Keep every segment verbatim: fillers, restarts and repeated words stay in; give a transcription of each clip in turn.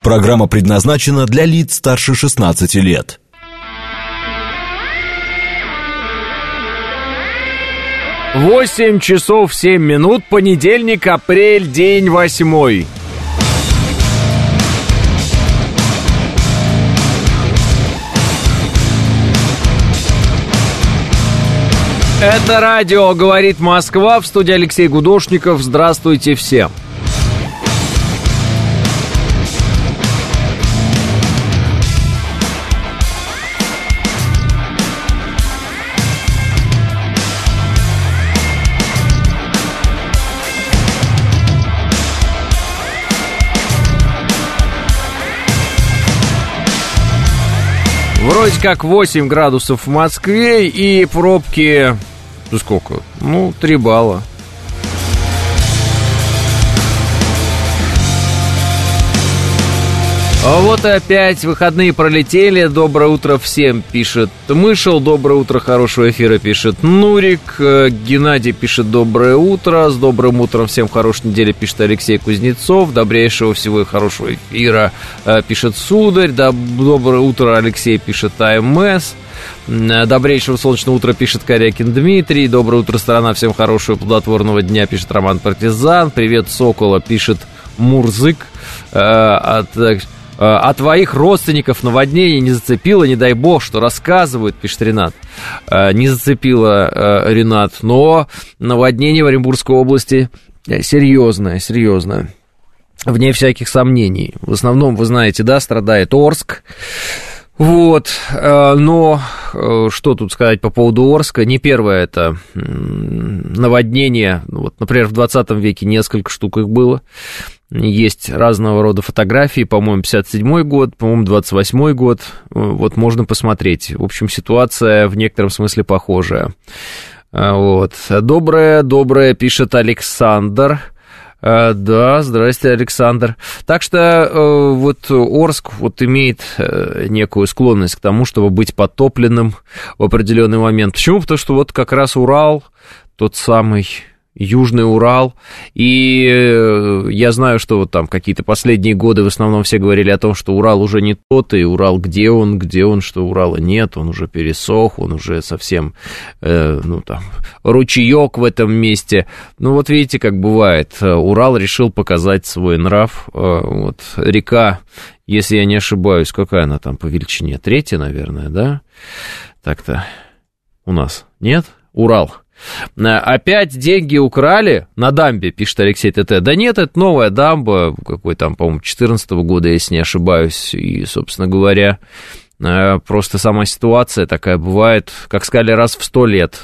Программа предназначена для лиц старше шестнадцати лет. Восемь часов семь минут, понедельник, апрель, день восьмой. Это радио «Говорит Москва», в студии Алексей Гудошников. Здравствуйте всем. Вроде как восемь градусов в Москве и пробки, ну сколько? Ну, три балла. А вот и опять выходные пролетели. Доброе утро всем, пишет Мышел. Доброе утро, хорошего эфира, пишет Нурик. Геннадий пишет доброе утро. С добрым утром всем хорошей недели, пишет Алексей Кузнецов. Добрейшего всего и хорошего эфира, пишет Сударь. Доброе утро, Алексей, пишет АМС. Добрейшего солнечного утра, пишет Корякин Дмитрий. Доброе утро, страна, всем хорошего плодотворного дня, пишет Роман Партизан. Привет, Сокола, пишет Мурзык. От... А твоих родственников наводнение не зацепило, не дай бог, что рассказывают, пишет Ренат. Не зацепило, Ренат, но наводнение в Оренбургской области серьезное, серьезное, вне всяких сомнений. В основном, вы знаете, да, страдает Орск. Вот, но что тут сказать по поводу Орска? Не первое это наводнение, вот, например, в двадцатом веке несколько штук их было. Есть разного рода фотографии, по-моему, пятьдесят седьмой год, по-моему, двадцать восьмой год, вот, можно посмотреть. В общем, ситуация в некотором смысле похожая. Вот, доброе, доброе, пишет Александр. Да, здрасте, Александр. Так что вот Орск вот имеет некую склонность к тому, чтобы быть потопленным в определенный момент. Почему? Потому что вот как раз Урал, тот самый... Южный Урал, и я знаю, что вот там какие-то последние годы в основном все говорили о том, что Урал уже не тот, и Урал где он, где он, что Урала нет, он уже пересох, он уже совсем, э, ну там, ручеек в этом месте. Ну вот видите, как бывает, Урал решил показать свой нрав, э, вот река, если я не ошибаюсь, какая она там по величине, третья, наверное, да? Так-то у нас нет? Урал. Опять деньги украли на дамбе, пишет Алексей ТТ. Да нет, это новая дамба, какой там, по-моему, четырнадцатого года, если не ошибаюсь. И, собственно говоря, просто сама ситуация такая бывает, как сказали, раз в сто лет.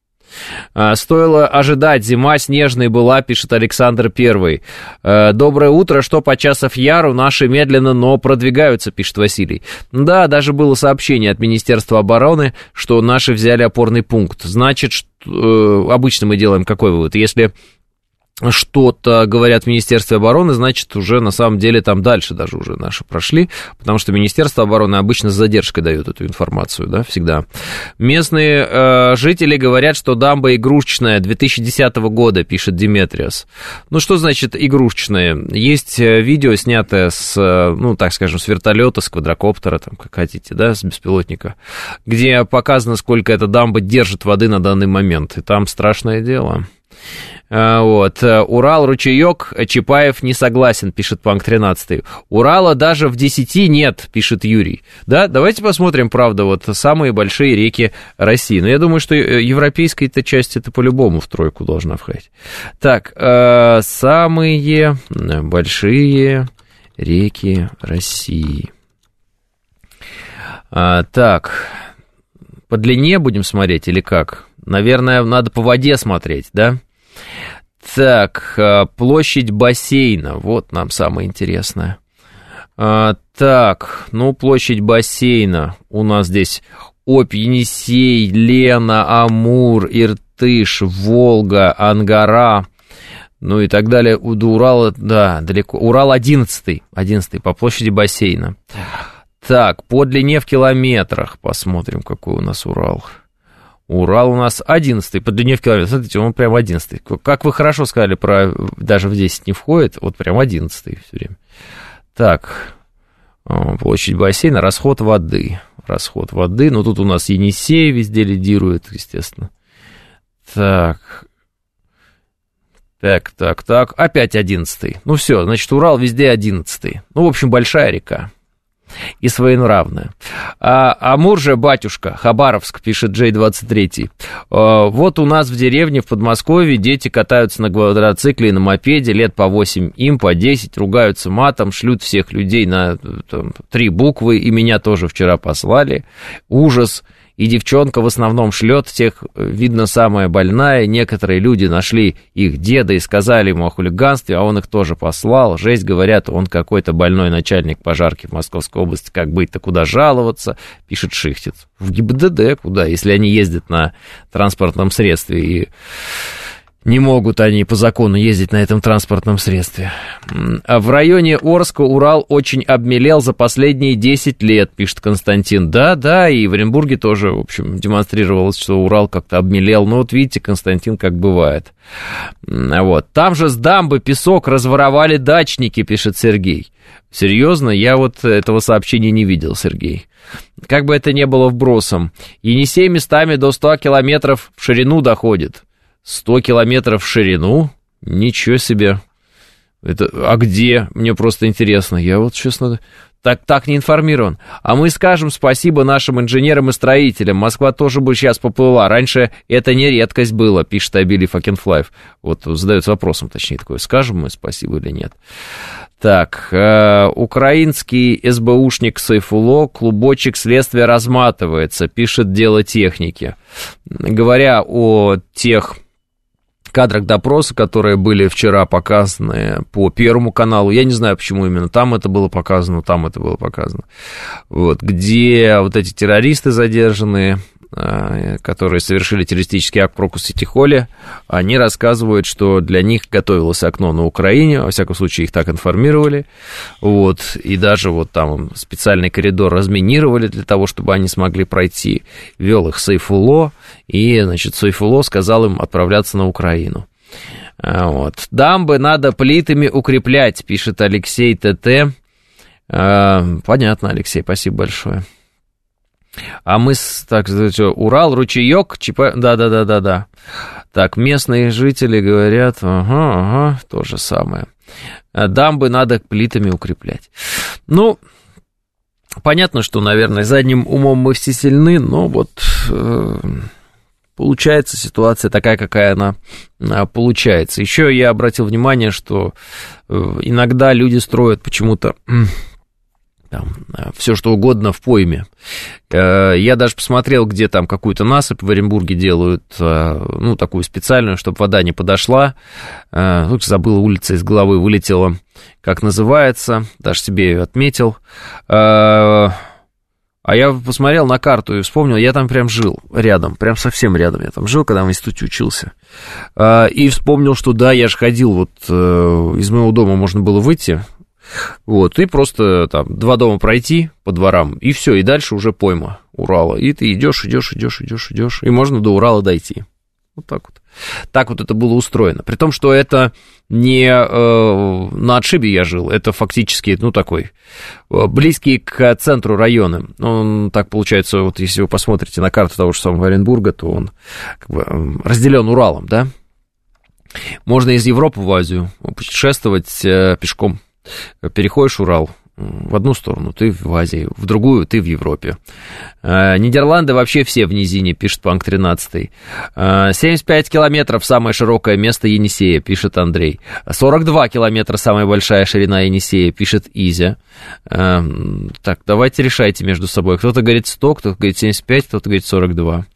Стоило ожидать, зима снежной была, пишет Александр Первый. Доброе утро, что по часов яру наши медленно, но продвигаются, пишет Василий. Да, даже было сообщение от Министерства обороны, что наши взяли опорный пункт. Значит, что, обычно мы делаем какой вывод? Если что-то говорят в Министерстве обороны, значит, уже на самом деле там дальше даже уже наши прошли, потому что Министерство обороны обычно с задержкой дает эту информацию, да, всегда. Местные э, жители говорят, что дамба игрушечная две тысячи десятого года, пишет Диметриос. Ну, что значит игрушечная? Есть видео, снятое с, ну, так скажем, с вертолета, с квадрокоптера, там, как хотите, да, с беспилотника, где показано, сколько эта дамба держит воды на данный момент, и там страшное дело. Вот. Урал, ручеек, Чапаев не согласен, пишет Панк тринадцатый. Урала даже в десяти нет, пишет Юрий. Да, давайте посмотрим, правда, вот самые большие реки России. Но я думаю, что европейская-то часть это по-любому в тройку должна входить. Так, э, самые большие реки России. А, так, по длине будем смотреть или как? Наверное, надо по воде смотреть, да? Так, площадь бассейна, вот нам самое интересное. А, так, ну, площадь бассейна у нас здесь Обь, Енисей, Лена, Амур, Иртыш, Волга, Ангара, ну и так далее. До Урала, да, далеко. Урал одиннадцатый, одиннадцатый по площади бассейна. Так, по длине в километрах посмотрим, какой у нас Урал. Урал у нас одиннадцатый по длине в километр. Смотрите, он прям одиннадцатый. Как вы хорошо сказали, про даже в десять не входит, вот прям одиннадцатый все время. Так, Площадь бассейна, расход воды. Расход воды. Ну, тут у нас Енисей везде лидирует, естественно. Так. Так, так, так. Опять одиннадцатый. Ну, все, значит, Урал везде одиннадцатый. Ну, в общем, большая река. И своенравная. А, Амур же, батюшка, Хабаровск, пишет Джей двадцать три. А, вот у нас в деревне в Подмосковье дети катаются на квадроцикле и на мопеде, лет по восемь, им по десять, ругаются матом, шлют всех людей на там, три буквы, и меня тоже вчера послали. Ужас. И девчонка в основном шлет тех, видно, самая больная. Некоторые люди нашли их деда и сказали ему о хулиганстве, а он их тоже послал. Жесть, говорят, он какой-то больной начальник пожарки в Московской области. Как быть-то, куда жаловаться, пишет Шихтец. В ГИБДД куда, если они ездят на транспортном средстве и... Не могут они по закону ездить на этом транспортном средстве. В районе Орска Урал очень обмелел за последние десять лет, пишет Константин. Да, да, и в Оренбурге тоже, в общем, демонстрировалось, что Урал как-то обмелел. Но вот видите, Константин, как бывает. Вот. Там же с дамбы песок разворовали дачники, пишет Сергей. Серьезно? Я вот этого сообщения не видел, Сергей. Как бы это ни было вбросом. Енисей местами до ста километров в ширину доходит. сто километров в ширину? Ничего себе. Это, а где? Мне просто интересно. Я вот, честно, так, так не информирован. А мы скажем спасибо нашим инженерам и строителям. Москва тоже бы сейчас поплыла. Раньше это не редкость было, пишет Абили Факенфлайв. Вот задается вопросом, точнее, такое. Скажем мы спасибо или нет? Так, э, украинский СБУшник Сайфулло, клубочек следствия разматывается, пишет Дело техники. Говоря о тех... кадрах допроса, которые были вчера показаны по Первому каналу, я не знаю, почему именно там это было показано, там это было показано, вот, где вот эти террористы задержанные, которые совершили террористический акт в Крокус-Сити-Холле, они рассказывают, что для них готовилось окно на Украине, во всяком случае их так информировали, вот, и даже вот там специальный коридор разминировали для того, чтобы они смогли пройти, вел их Сайфулло, и, значит, Сайфулло сказал им отправляться на Украину. Вот. Дамбы надо плитами укреплять, пишет Алексей ТТ. Понятно, Алексей, спасибо большое. А мы, так сказать, Урал, ручеек, ЧП, да-да-да-да-да. Так, местные жители говорят, ага, ага, то же самое. Дамбы надо плитами укреплять. Ну, понятно, что, наверное, задним умом мы все сильны, но вот э, получается ситуация такая, какая она э, получается. Еще я обратил внимание, что э, иногда люди строят почему-то... Там, все что угодно в пойме. Я даже посмотрел, где там какую-то насыпь в Оренбурге делают, ну, такую специальную, чтобы вода не подошла. Ну, забыл, улица из головы вылетела, как называется, даже себе ее отметил. А я посмотрел на карту и вспомнил, я там прям жил рядом, прям совсем рядом я там жил, когда в институте учился. И вспомнил, что да, я же ходил, вот из моего дома можно было выйти, вот, и просто там два дома пройти по дворам, и все, и дальше уже пойма Урала. И ты идешь, идешь, идешь, идешь, идешь, и можно до Урала дойти. Вот так вот. Так вот это было устроено. При том, что это не э, на отшибе я жил, это фактически, ну, такой, близкий к центру района. Он, так получается, вот если вы посмотрите на карту того же самого Оренбурга, то он как бы разделен Уралом, да? Можно из Европы в Азию путешествовать э, пешком. Переходишь Урал в одну сторону, ты в Азии, в другую ты в Европе. Нидерланды вообще все в низине, пишет Панк тринадцать. семьдесят пять километров самое широкое место Енисея, пишет Андрей. сорок два километра самая большая ширина Енисея, пишет Изя. Так, давайте решайте между собой. Кто-то говорит сто, кто-то говорит семьдесят пять, кто-то говорит сорок два.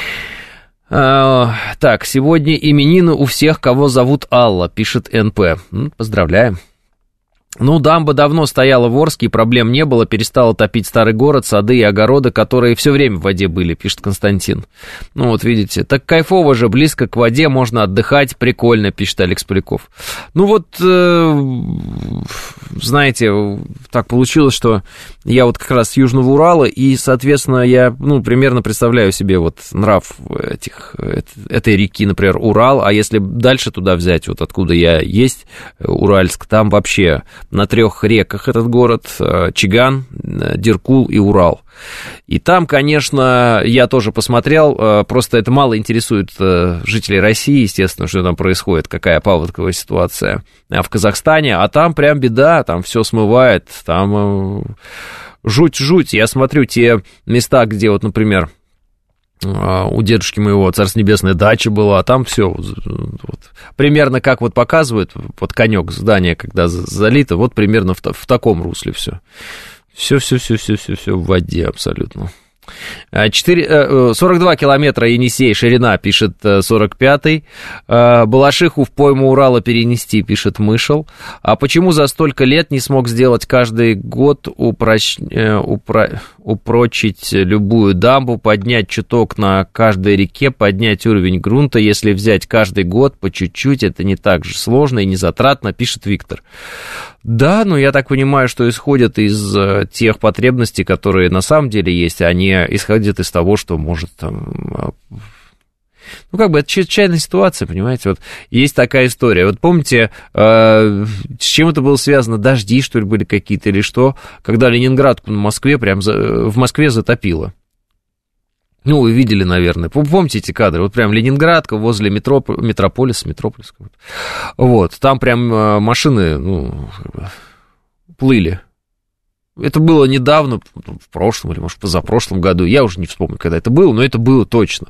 Так, сегодня именины у всех, кого зовут Алла, пишет эн пэ. Поздравляем. Ну, дамба давно стояла в Орске, и проблем не было, перестала топить старый город, сады и огороды, которые все время в воде были, пишет Константин. Ну, вот видите, так кайфово же, близко к воде, можно отдыхать, прикольно, пишет Алекс Поляков. Ну, вот, э, знаете, так получилось, что я вот как раз с Южного Урала, и, соответственно, я, ну, примерно представляю себе вот нрав этих, этой реки, например, Урал, а если дальше туда взять, вот откуда я есть, Уральск, там вообще... на трех реках этот город, Чиган, Диркул и Урал. И там, конечно, я тоже посмотрел, просто это мало интересует жителей России, естественно, что там происходит, какая паводковая ситуация в Казахстане, а там прям беда, там все смывает, там жуть-жуть. Я смотрю те места, где вот, например, у дедушки моего, царство небесное, дача была, а там все вот, примерно как вот показывают, вот конек здания, когда залито, вот примерно в, в таком русле все. Все-все-все-все-все в воде абсолютно. четыре, сорок два километра Енисей, ширина, пишет сорок пятый. Балашиху в пойму Урала перенести, пишет Мышел. А почему за столько лет не смог сделать каждый год упрощ... упро... упрочить любую дамбу, поднять чуток на каждой реке, поднять уровень грунта? Если взять каждый год по чуть-чуть, это не так же сложно и не затратно, пишет Виктор. Да, но я так понимаю, что исходят из тех потребностей, которые на самом деле есть, а не исходят из того, что может там... Ну, как бы, это чрезвычайная ситуация, понимаете, вот есть такая история. Вот помните, э, с чем это было связано? Дожди, что ли, были какие-то или что? Когда Ленинградку на Москве, прям за, в Москве затопило. Ну, вы видели, наверное. Помните эти кадры? Вот прям Ленинградка возле метро, Метрополиса, Метрополиса. Вот, там прям машины, ну, плыли. Это было недавно, в прошлом или, может, позапрошлом году. Я уже не вспомню, когда это было, но это было точно.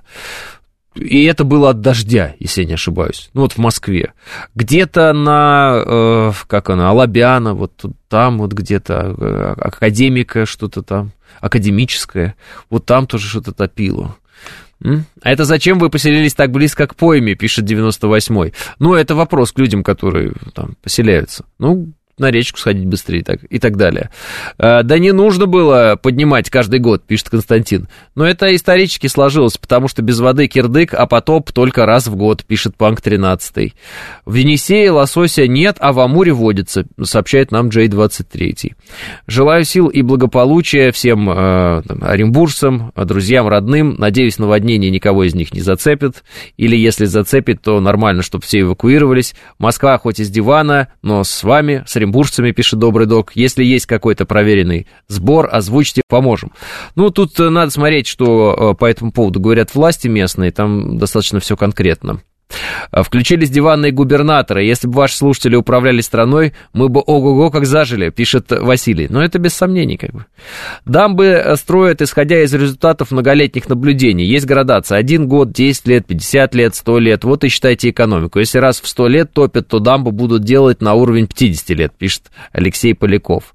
И это было от дождя, если я не ошибаюсь. Ну, вот в Москве. Где-то на, э, как она, Алабяна, вот там вот где-то, э, Академика что-то там, академическое, вот там тоже что-то топило. М? А это зачем вы поселились так близко к пойме, пишет девяносто восьмой. Ну, это вопрос к людям, которые там поселяются. Ну, на речку сходить быстрее и так, и так далее. Да не нужно было поднимать каждый год, пишет Константин. Но это исторически сложилось, потому что без воды кирдык, а потоп только раз в год, пишет Панк тринадцатый. В Енисее лосося нет, а в Амуре водится, сообщает нам Джей двадцать три. Желаю сил и благополучия всем э, оренбуржцам, друзьям, родным. Надеюсь, наводнение никого из них не зацепит. Или если зацепит, то нормально, чтобы все эвакуировались. Москва хоть из дивана, но с вами, с оренбуржцами, пишет Добрый Док. Если есть какой-то проверенный сбор, озвучьте, поможем. Ну, тут надо смотреть, что по этому поводу говорят власти местные, там достаточно все конкретно. Включились диванные губернаторы. Если бы ваши слушатели управляли страной, мы бы ого-го как зажили, пишет Василий. Но это без сомнений, как бы. Дамбы строят, исходя из результатов многолетних наблюдений. Есть градация. Один год, десять лет, пятьдесят лет, сто лет. Вот и считайте экономику. Если раз в сто лет топят, то дамбы будут делать на уровень пятьдесят лет, пишет Алексей Поляков.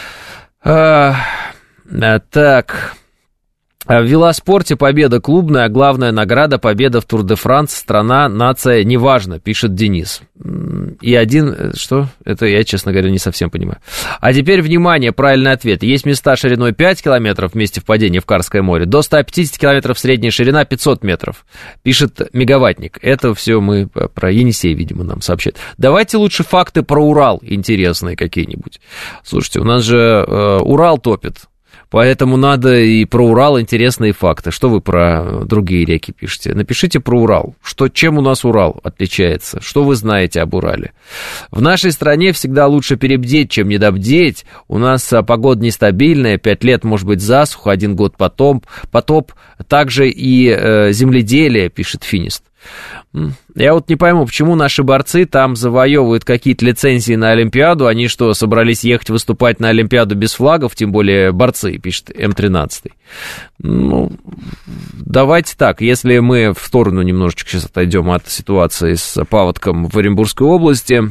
А, так... В велоспорте победа клубная, главная награда победа в Тур-де-Франс, страна, нация, неважно, пишет Денис. И один, что? Это я, честно говоря, не совсем понимаю. А теперь, внимание, правильный ответ. Есть места шириной пять километров в месте впадения в Карское море, до ста пятидесяти километров средняя ширина, пятьсот метров, пишет Мегаваттник. Это все мы про Енисей, видимо, нам сообщают. Давайте лучше факты про Урал интересные какие-нибудь. Слушайте, у нас же э, Урал топит. Поэтому надо и про Урал интересные факты. Что вы про другие реки пишете? Напишите про Урал. Что, чем у нас Урал отличается? Что вы знаете об Урале? В нашей стране всегда лучше перебдеть, чем недобдеть. У нас погода нестабильная, пять лет может быть засуха, один год потом, потоп. Также и э, земледелие, пишет Финист. Я вот не пойму, почему наши борцы там завоевывают какие-то лицензии на Олимпиаду. Они что, собрались ехать выступать на Олимпиаду без флагов, тем более борцы, пишет эм тринадцать. Ну, давайте так, если мы в сторону немножечко сейчас отойдем от ситуации с паводком в Оренбургской области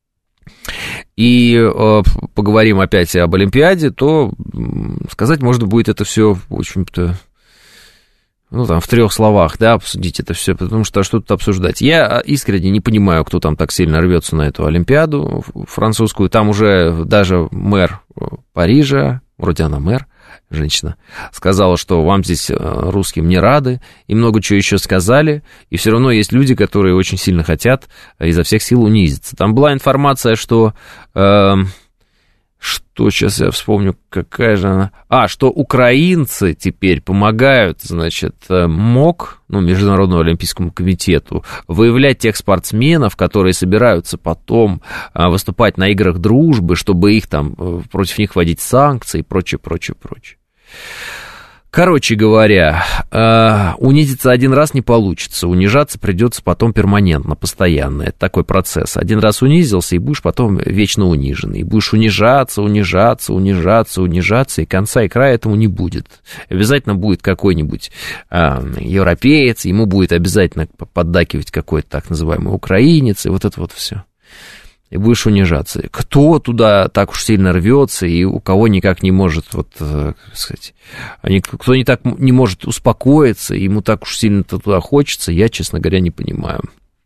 и э, поговорим опять об Олимпиаде, то сказать можно будет это все, в общем-то, ну, там, в трех словах, да, обсудить это все, потому что что тут обсуждать. Я искренне не понимаю, кто там так сильно рвется на эту Олимпиаду французскую. Там уже даже мэр Парижа, вроде она мэр, женщина, сказала, что вам здесь, русским, не рады, и много чего еще сказали, и все равно есть люди, которые очень сильно хотят изо всех сил унизиться. Там была информация, что... Э, Что сейчас я вспомню, какая же она... А, что украинцы теперь помогают, значит, МОК, ну, Международному олимпийскому комитету, выявлять тех спортсменов, которые собираются потом выступать на играх дружбы, чтобы их там, против них вводить санкции и прочее, прочее, прочее. Короче говоря, унизиться один раз не получится, унижаться придется потом перманентно, постоянно. Это такой процесс. Один раз унизился, и будешь потом вечно униженный. И будешь унижаться, унижаться, унижаться, унижаться, и конца и края этому не будет. Обязательно будет какой-нибудь европеец, ему будет обязательно поддакивать какой-то так называемый украинец, и вот это вот все. И будешь унижаться. Кто туда так уж сильно рвется, и у кого никак не может, вот, так сказать, кто не так не может успокоиться, ему так уж сильно туда хочется, я, честно говоря, не понимаю.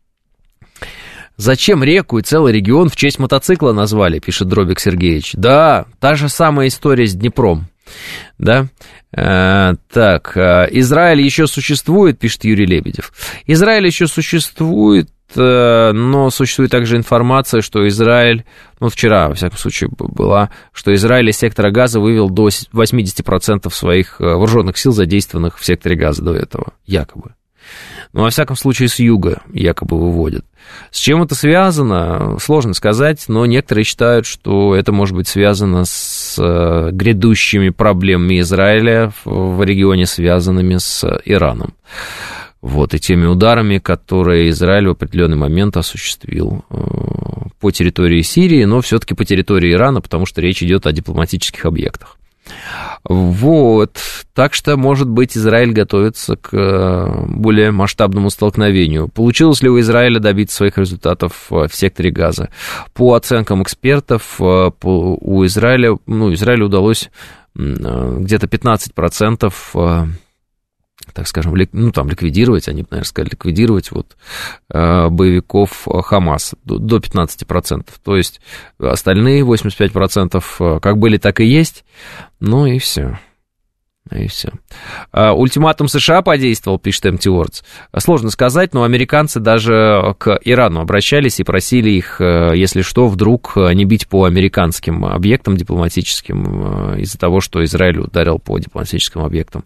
Зачем реку и целый регион в честь мотоцикла назвали, пишет Дробик Сергеевич. Да, та же самая история с Днепром. Да, а, так, Израиль еще существует, пишет Юрий Лебедев. Израиль еще существует, но существует также информация, что Израиль, ну, вчера, во всяком случае, была, что Израиль из сектора Газа вывел до восемьдесят процентов своих вооруженных сил, задействованных в секторе Газа до этого, якобы. Но, во всяком случае, с юга якобы выводят. С чем это связано, сложно сказать, но некоторые считают, что это может быть связано с грядущими проблемами Израиля в регионе, связанными с Ираном. Вот, и теми ударами, которые Израиль в определенный момент осуществил по территории Сирии, но все-таки по территории Ирана, потому что речь идет о дипломатических объектах. Вот, так что, может быть, Израиль готовится к более масштабному столкновению. Получилось ли у Израиля добиться своих результатов в секторе Газа? По оценкам экспертов, по, у Израиля, ну, Израилю удалось где-то пятнадцать процентов, так скажем, ли, ну, там, ликвидировать, они бы, наверное, сказали, ликвидировать вот, э, боевиков Хамас до, до пятнадцати процентов. То есть остальные восемьдесят пять процентов как были, так и есть. Ну и все. И все. А, ультиматум США подействовал, пишет эм ти Words. Сложно сказать, но американцы даже к Ирану обращались и просили их, если что, вдруг не бить по американским объектам дипломатическим из-за того, что Израиль ударил по дипломатическим объектам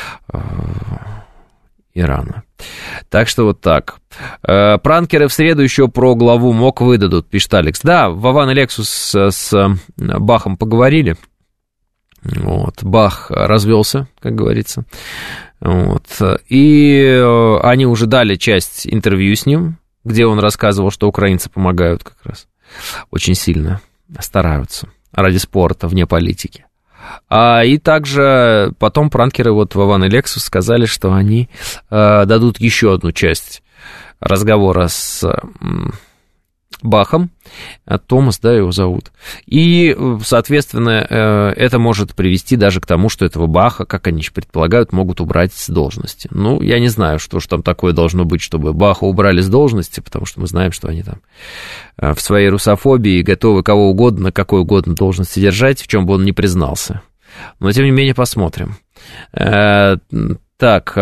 Ирана. Так что вот так. Пранкеры в среду еще про главу МОК выдадут, пишет Алекс. Да, Вован и Лексус с, с Бахом поговорили. Вот, Бах развелся, как говорится. Вот, и они уже дали часть интервью с ним, где он рассказывал, что украинцы помогают как раз очень сильно, стараются ради спорта, вне политики. А, и также потом пранкеры, вот Вован и Лексус, сказали, что они э, дадут еще одну часть разговора с Бахом, Томас, да, его зовут, и, соответственно, это может привести даже к тому, что этого Баха, как они предполагают, могут убрать с должности. Ну, я не знаю, что же там такое должно быть, чтобы Баха убрали с должности, потому что мы знаем, что они там в своей русофобии готовы кого угодно, на какой угодно должности держать, в чем бы он ни признался. Но, тем не менее, посмотрим. Так...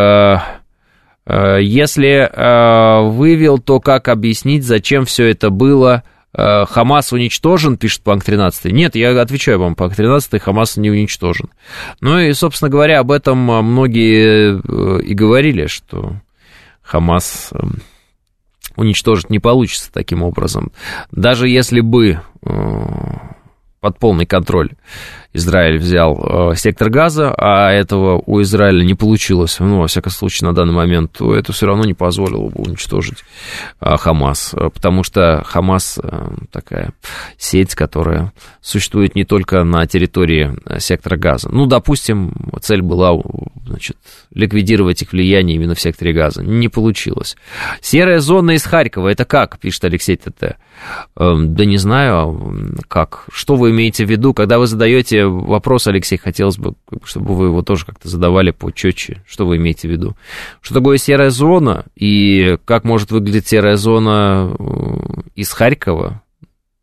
Если э, вывел, то как объяснить, зачем все это было? Э, Хамас уничтожен, пишет Панк тринадцать. Нет, я отвечаю вам, Панк тринадцать, Хамас не уничтожен. Ну и, собственно говоря, об этом многие и говорили, что Хамас уничтожить не получится таким образом. Даже если бы э, под полный контроль Израиль взял э, сектор Газа, а этого у Израиля не получилось, ну, во всяком случае, на данный момент, то это все равно не позволило бы уничтожить э, Хамас, потому что Хамас э, такая сеть, которая существует не только на территории сектора Газа. Ну, допустим, цель была, значит, ликвидировать их влияние именно в секторе Газа. Не получилось. Серая зона из Харькова, это как, пишет Алексей ТТ? Э, да не знаю, как. Что вы имеете в виду, когда вы задаете вопрос, Алексей, хотелось бы, чтобы вы его тоже как-то задавали почетче. Что вы имеете в виду? Что такое серая зона и как может выглядеть серая зона из Харькова?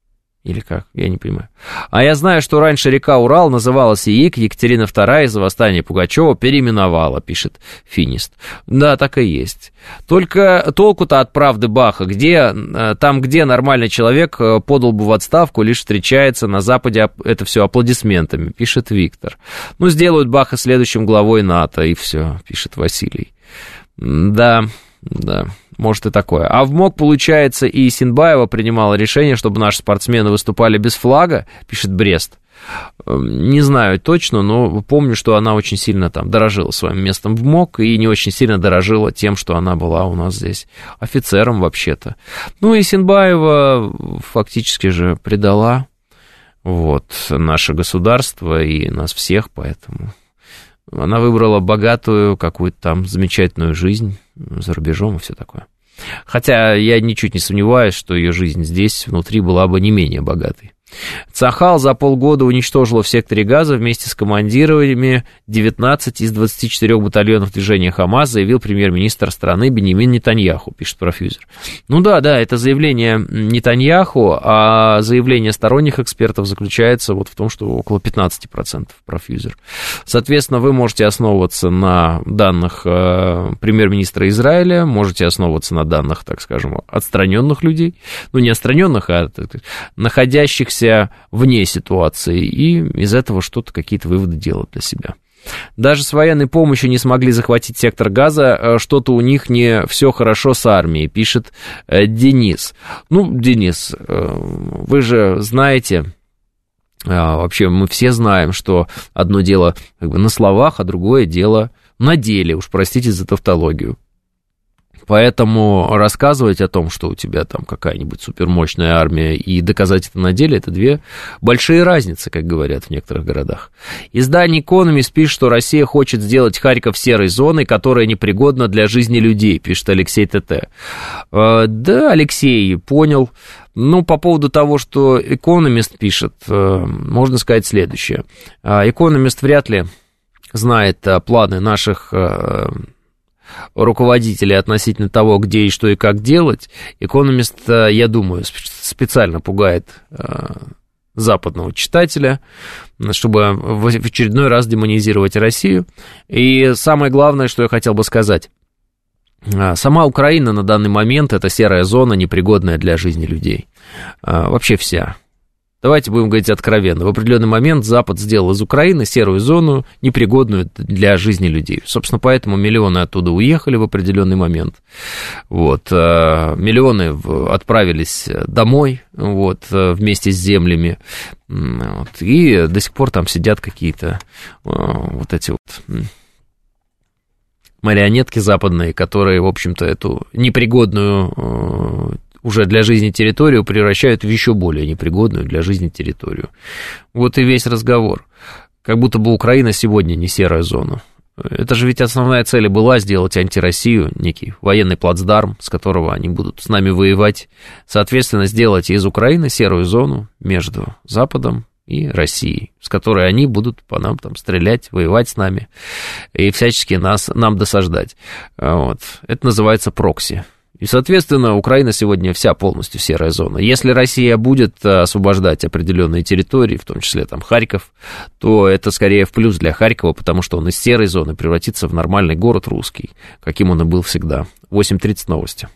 Или как? Я не понимаю. А я знаю, что раньше река Урал называлась Яик, Екатерина вторая из-за восстания Пугачева переименовала, пишет Финист. Да, так и есть. Только толку-то от правды Баха, где, там, где нормальный человек подал бы в отставку, лишь встречается на Западе это все аплодисментами, пишет Виктор. Ну, сделают Баха следующим главой НАТО, и все, пишет Василий. Да, да. Может и такое. А в МОК, получается, и Синбаева принимала решение, чтобы наши спортсмены выступали без флага, пишет Брест. Не знаю точно, но помню, что она очень сильно там дорожила своим местом в МОК и не очень сильно дорожила тем, что она была у нас здесь офицером вообще-то. Ну и Синбаева фактически же предала вот, наше государство и нас всех, поэтому она выбрала богатую какую-то там замечательную жизнь за рубежом и все такое. Хотя я ничуть не сомневаюсь, что ее жизнь здесь внутри была бы не менее богатой. Цахал за полгода уничтожила в секторе Газа вместе с командирами девятнадцать из двадцати четырёх батальонов движения Хамас, заявил премьер-министр страны Беньямин Нетаньяху, пишет Профьюзер. Ну да, да, это заявление Нетаньяху, а заявление сторонних экспертов заключается вот в том, что около пятнадцать процентов Профьюзер. Соответственно, вы можете основываться на данных э, премьер-министра Израиля, можете основываться на данных, так скажем, отстраненных людей, ну не отстраненных, а так, находящихся вне ситуации, и из этого что-то, какие-то выводы делать для себя. Даже с военной помощью не смогли захватить сектор Газа, что-то у них не все хорошо с армией, пишет Денис. Ну, Денис, вы же знаете, вообще мы все знаем, что одно дело как бы на словах, а другое дело на деле, уж простите за тавтологию. Поэтому рассказывать о том, что у тебя там какая-нибудь супермощная армия, и доказать это на деле, это две большие разницы, как говорят в некоторых городах. Издание «Экономист» пишет, что Россия хочет сделать Харьков серой зоной, которая непригодна для жизни людей, пишет Алексей ТТ. Да, Алексей, понял. Ну, по поводу того, что «Экономист» пишет, можно сказать следующее. «Экономист» вряд ли знает планы наших руководителей относительно того, где и что и как делать. «Экономист», я думаю, специально пугает западного читателя, чтобы в очередной раз демонизировать Россию. И самое главное, что я хотел бы сказать. Сама Украина на данный момент — это серая зона, непригодная для жизни людей. Вообще вся. Давайте будем говорить откровенно. В определенный момент Запад сделал из Украины серую зону, непригодную для жизни людей. Собственно, поэтому миллионы оттуда уехали в определенный момент. Вот. Миллионы отправились домой вот, вместе с землями. Вот. И до сих пор там сидят какие-то вот эти вот марионетки западные, которые, в общем-то, эту непригодную уже для жизни территорию превращают в еще более непригодную для жизни территорию. Вот и весь разговор. Как будто бы Украина сегодня не серая зона. Это же ведь основная цель была сделать антироссию, некий военный плацдарм, с которого они будут с нами воевать. Соответственно, сделать из Украины серую зону между Западом и Россией, с которой они будут по нам там стрелять, воевать с нами и всячески нас, нам досаждать. Вот. Это называется прокси. И, соответственно, Украина сегодня вся полностью серая зона. Если Россия будет освобождать определенные территории, в том числе там Харьков, то это скорее в плюс для Харькова, потому что он из серой зоны превратится в нормальный город русский, каким он и был всегда. восемь тридцать новости.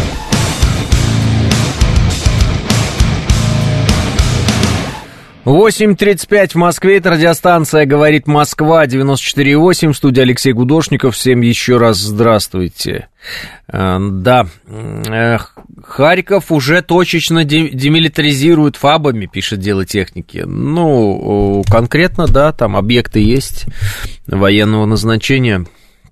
восемь тридцать пять в Москве, это радиостанция «Говорит Москва», девяносто четыре и восемь, в студии Алексей Гудошников, всем еще раз здравствуйте. Да, Харьков уже точечно демилитаризируют ФАБами, пишет «Дело техники». Ну, конкретно, да, там объекты есть военного назначения.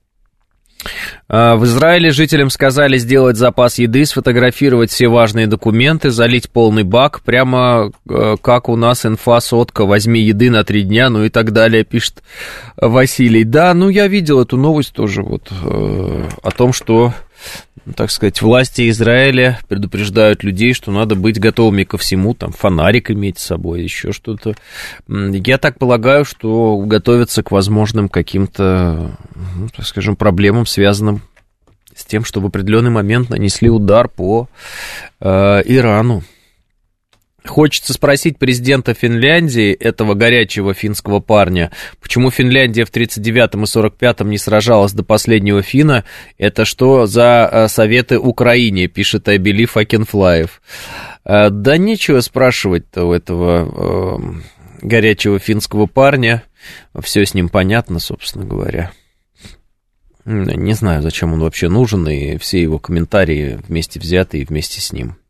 В Израиле жителям сказали сделать запас еды, сфотографировать все важные документы, залить полный бак, прямо как у нас инфа сотка, возьми еды на три дня, ну и так далее, пишет Василий. Да, ну я видел эту новость тоже вот о том, что, так сказать, власти Израиля предупреждают людей, что надо быть готовыми ко всему, там фонарик иметь с собой, еще что-то. Я так полагаю, что готовятся к возможным каким-то, ну, так скажем, проблемам, связанным с тем, что в определенный момент нанесли удар по э, Ирану. Хочется спросить президента Финляндии, этого горячего финского парня, почему Финляндия в тридцать девятом и сорок пятом не сражалась до последнего финна. Это что за советы Украине, пишет I Believe I Can Fly. Да нечего спрашивать-то у этого э, горячего финского парня. Все с ним понятно, собственно говоря. Не знаю, зачем он вообще нужен, и все его комментарии вместе взяты и вместе с ним.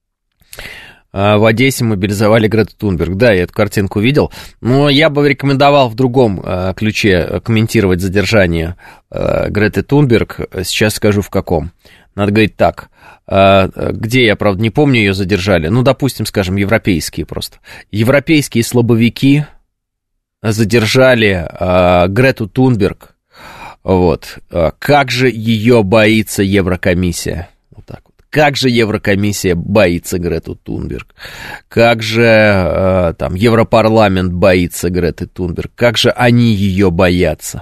В Одессе мобилизовали Грету Тунберг. Да, я эту картинку видел. Но я бы рекомендовал в другом ключе комментировать задержание Греты Тунберг. Сейчас скажу, в каком. Надо говорить так. Где, я, правда, не помню, ее задержали. Ну, допустим, скажем, европейские просто. Европейские слабовики задержали Грету Тунберг. Вот. Как же ее боится Еврокомиссия? Вот так вот. Как же Еврокомиссия боится Грету Тунберг? Как же э, там Европарламент боится Греты Тунберг? Как же они ее боятся?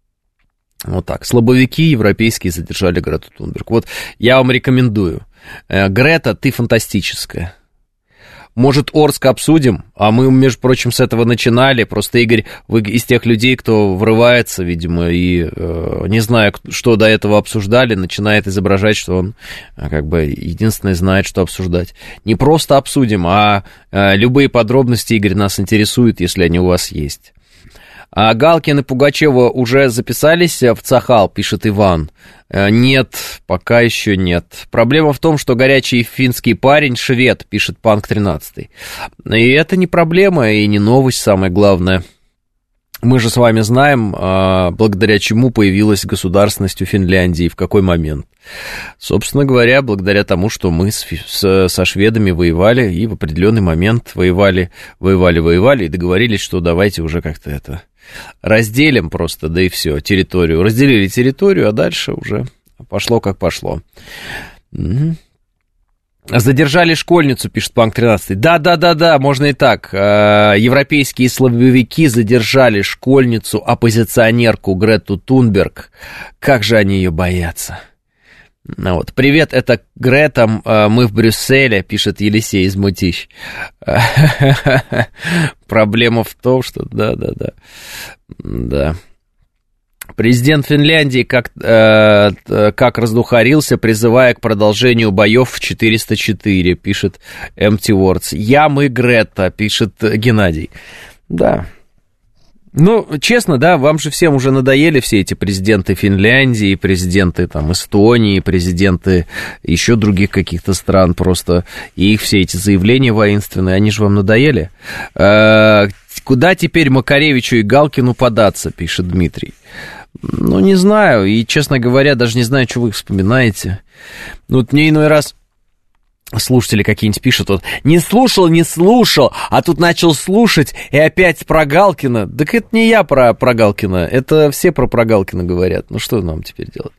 Вот так. Слабовики европейские задержали Грету Тунберг. Вот я вам рекомендую. Э, Грета, ты фантастическая. Может, Орск обсудим? А мы, между прочим, с этого начинали. Просто, Игорь, вы из тех людей, кто врывается, видимо, и, э, не зная, что до этого обсуждали, начинает изображать, что он, как бы, единственное знает, что обсуждать. Не просто обсудим, а э, любые подробности, Игорь, нас интересуют, если они у вас есть. А Галкин и Пугачева уже записались в Цахал, пишет Иван. Нет, пока еще нет. Проблема в том, что горячий финский парень швед, пишет Панк тринадцать. И это не проблема и не новость, самое главное. Мы же с вами знаем, благодаря чему появилась государственность у Финляндии, в какой момент. Собственно говоря, благодаря тому, что мы с, с, со шведами воевали, и в определенный момент воевали, воевали, воевали, и договорились, что давайте уже как-то это... разделим просто, да и все, территорию. Разделили территорию, а дальше уже пошло как пошло. Угу. Задержали школьницу, пишет Панк тринадцать. Да-да-да-да, можно и так. Европейские слабовики задержали школьницу, оппозиционерку Грету Тунберг. Как же они ее боятся. Ну вот. Привет, это Грета, мы в Брюсселе, пишет Елисей из Мутищ. Проблема в том, что да-да-да. Да. Президент Финляндии как, э, как раздухарился, призывая к продолжению боев в четыреста четыре, пишет Empty Words. Я, мы, Грета, пишет Геннадий. Да. Ну, честно, да, вам же всем уже надоели все эти президенты Финляндии, президенты там Эстонии, президенты еще других каких-то стран просто, и их все эти заявления воинственные, они же вам надоели? Э, куда теперь Макаревичу и Галкину податься, пишет Дмитрий. Ну, не знаю, и, честно говоря, даже не знаю, что вы вспоминаете. Ну, вот мне иной раз... Слушатели какие-нибудь пишут, вот, не слушал, не слушал, а тут начал слушать, и опять про Галкина. Так это не я про, про Галкина, это все про, про Галкина говорят. Ну, что нам теперь делать?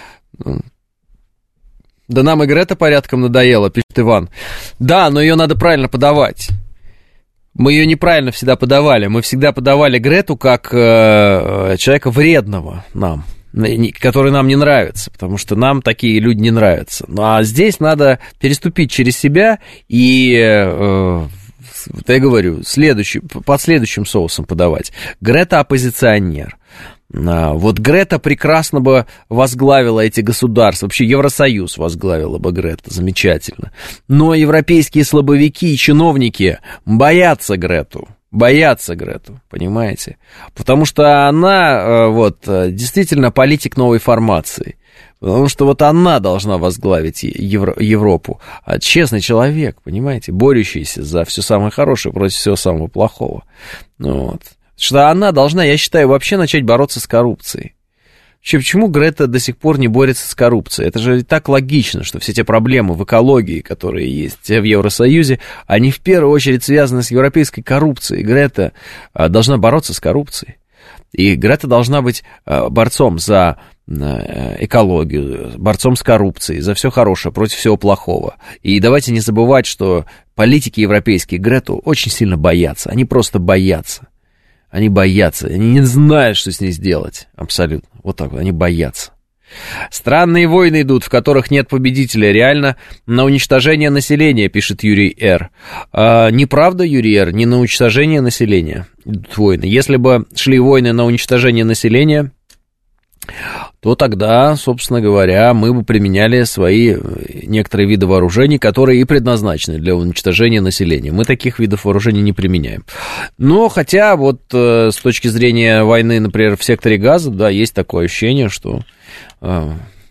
Да нам и Грета порядком надоела, пишет Иван. Да, но ее надо правильно подавать. Мы ее неправильно всегда подавали. Мы всегда подавали Грету как э, человека вредного нам, который нам не нравится, потому что нам такие люди не нравятся. Ну, а здесь надо переступить через себя и, э, я говорю, следующий, под следующим соусом подавать. Грета оппозиционер. А, вот Грета прекрасно бы возглавила эти государства, вообще Евросоюз возглавила бы Грета, замечательно. Но европейские слабовики и чиновники боятся Грету. Боятся Грету, понимаете? Потому что она, вот, действительно политик новой формации. Потому что вот она должна возглавить Евро- Европу. А честный человек, понимаете, борющийся за все самое хорошее против всего самого плохого. Вот. Что она должна, я считаю, вообще начать бороться с коррупцией. Почему Грета до сих пор не борется с коррупцией? Это же так логично, что все те проблемы в экологии, которые есть в Евросоюзе, они в первую очередь связаны с европейской коррупцией. Грета должна бороться с коррупцией. И Грета должна быть борцом за экологию, борцом с коррупцией, за все хорошее против всего плохого. И давайте не забывать, что политики европейские Грету очень сильно боятся. Они просто боятся. Они боятся, они не знают, что с ней сделать, абсолютно, вот так вот, они боятся. Странные войны идут, в которых нет победителя. Реально на уничтожение населения, пишет Юрий Р. А, неправда, Юрий Р, не на уничтожение населения идут войны. Если бы шли войны на уничтожение населения, то тогда, собственно говоря, мы бы применяли свои некоторые виды вооружений, которые и предназначены для уничтожения населения. Мы таких видов вооружений не применяем. Но хотя вот э, с точки зрения войны, например, в секторе Газа, да, есть такое ощущение, что э,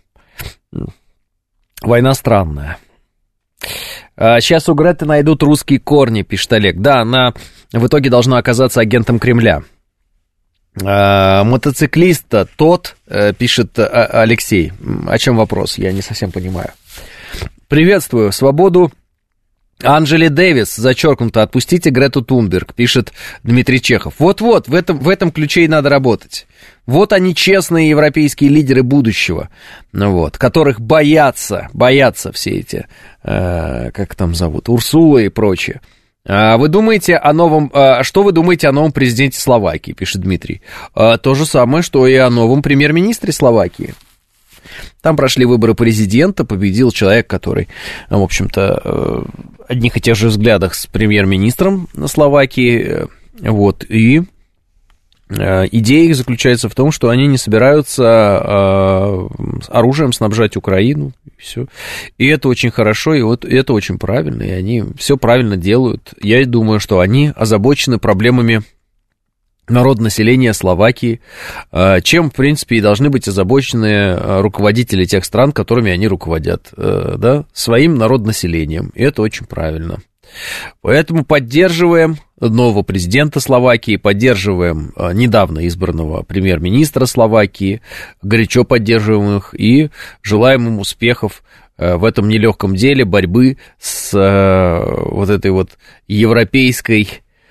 война странная. Сейчас у Греты найдут русские корни, пишет Олег. Да, она в итоге должна оказаться агентом Кремля. А, мотоциклист тот, пишет Алексей. О чем вопрос? Я не совсем понимаю. Приветствую. Свободу Анджели Дэвис, зачеркнуто, отпустите Грету Тунберг, пишет Дмитрий Чехов. Вот-вот, в этом, в этом ключе и надо работать. Вот они, честные европейские лидеры будущего, вот, которых боятся, боятся все эти, э, как там зовут, Урсула и прочее. А вы думаете о новом... А что вы думаете о новом президенте Словакии, пишет Дмитрий? А, то же самое, что и о новом премьер-министре Словакии. Там прошли выборы президента, победил человек, который, в общем-то, одних и тех же взглядах с премьер-министром Словакии. Вот, и идея их заключается в том, что они не собираются оружием снабжать Украину, и все. И это очень хорошо, и вот это очень правильно, и они все правильно делают. Я думаю, что они озабочены проблемами народонаселения Словакии, чем, в принципе, и должны быть озабочены руководители тех стран, которыми они руководят, да, своим народонаселением, и это очень правильно. Поэтому поддерживаем нового президента Словакии, поддерживаем недавно избранного премьер-министра Словакии, горячо поддерживаем их и желаем им успехов в этом нелегком деле борьбы с вот этой вот европейской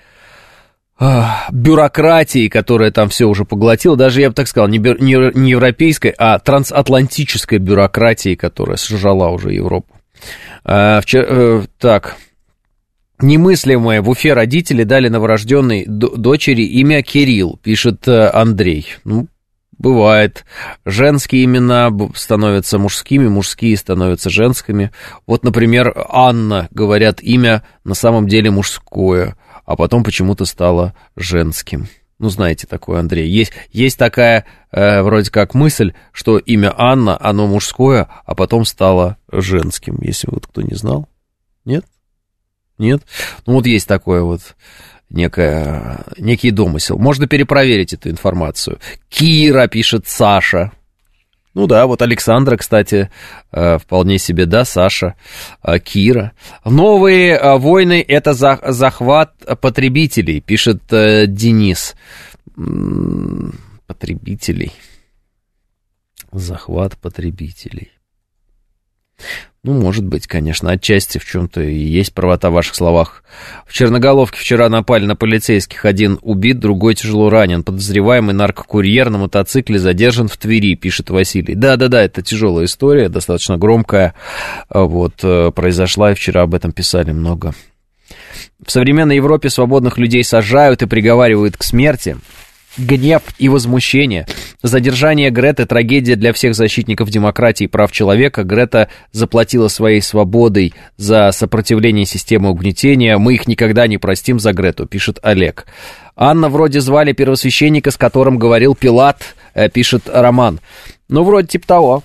бюрократией, которая там все уже поглотила, даже, я бы так сказал, не, бю, не, не европейской, а трансатлантической бюрократией, которая сжала уже Европу. А, вчера, так... Немыслимое, в Уфе родители дали новорожденной дочери имя Кирилл, пишет Андрей. Ну, бывает. Женские имена становятся мужскими, мужские становятся женскими. Вот, например, Анна, говорят, имя на самом деле мужское, а потом почему-то стало женским. Ну, знаете такое, Андрей. Есть, есть такая э, вроде как мысль, что имя Анна, оно мужское, а потом стало женским, если вот кто не знал. Нет? Нет? Ну, вот есть такое вот некое, некий домысел. Можно перепроверить эту информацию. Кира, пишет Саша. Ну да, вот Александра, кстати, вполне себе, да, Саша, Кира. Новые войны — это захват потребителей, пишет Денис. Потребителей. Захват потребителей. Ну, может быть, конечно, отчасти в чем-то и есть правота в ваших словах. В Черноголовке вчера напали на полицейских. Один убит, другой тяжело ранен. Подозреваемый наркокурьер на мотоцикле задержан в Твери, пишет Василий. Да-да-да, это тяжелая история, достаточно громкая. Вот, произошла, и вчера об этом писали много. В современной Европе свободных людей сажают и приговаривают к смерти. Гнев и возмущение. Задержание Греты — трагедия для всех защитников демократии и прав человека. Грета заплатила своей свободой за сопротивление системе угнетения. Мы их никогда не простим за Грету, пишет Олег. Анна вроде звали первосвященника, с которым говорил Пилат, пишет Роман. Ну, вроде типа того.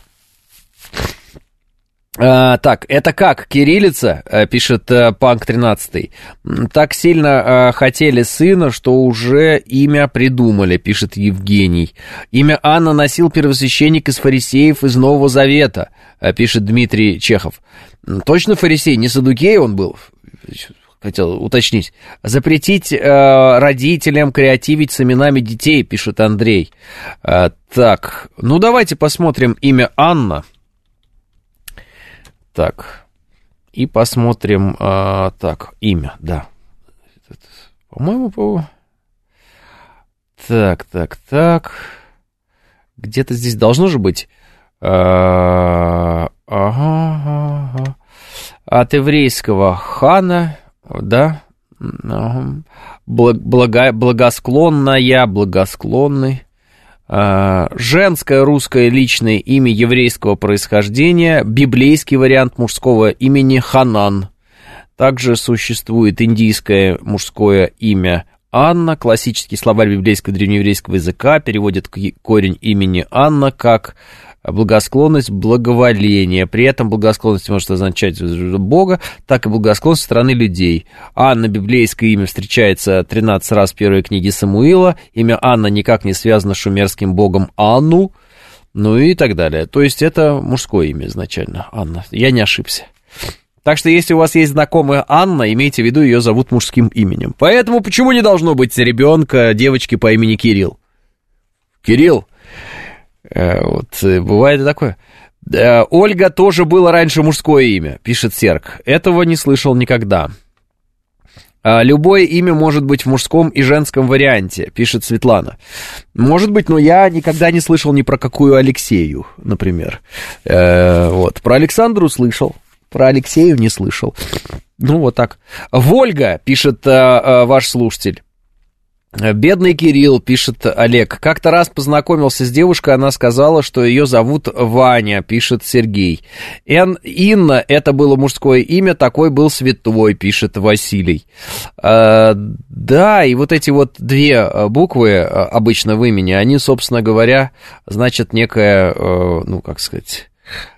А, так, это как? Кириллица, пишет Панк тринадцатый. Так сильно а, хотели сына, что уже имя придумали, пишет Евгений. Имя Анна носил первосвященник из фарисеев из Нового Завета, пишет Дмитрий Чехов. Точно фарисей, не саддукей он был? Хотел уточнить. Запретить э, родителям креативить с именами детей, пишет Андрей. А, так, ну давайте посмотрим имя Анна. Так, и посмотрим, а, так, имя, да, по-моему, по... так, так, так, где-то здесь должно же быть, а... ага, ага. От еврейского хана, да, ага. Благ... благосклонная, благосклонный, Женское русское личное имя еврейского происхождения, библейский вариант мужского имени Ханан. Также существует индийское мужское имя Анна. Классический словарь библейского древнееврейского языка переводит корень имени Анна как благосклонность, благоволение. При этом благосклонность может означать Бога, так и благосклонность со стороны людей. Анна, библейское имя, встречается тринадцать раз в первой книге Самуила. Имя Анна никак не связано с шумерским богом Анну, ну и так далее. То есть это мужское имя изначально, Анна. Я не ошибся. Так что, если у вас есть знакомая Анна, имейте в виду, ее зовут мужским именем. Поэтому почему не должно быть ребенка, девочки по имени Кирилл? Кирилл. Вот, бывает и такое. Ольга тоже было раньше мужское имя, пишет Серг. Этого не слышал никогда. Любое имя может быть в мужском и женском варианте, пишет Светлана. Может быть, но я никогда не слышал ни про какую Алексею, например. Вот. Про Александру слышал. Про Алексею не слышал. Ну, вот так. Вольга, пишет а, а, ваш слушатель. Бедный Кирилл, пишет Олег. Как-то раз познакомился с девушкой, она сказала, что ее зовут Ваня, пишет Сергей. Эн, Инна, это было мужское имя, такой был святой, пишет Василий. А, да, и вот эти вот две буквы обычно в имени, они, собственно говоря, значат некое, ну, как сказать...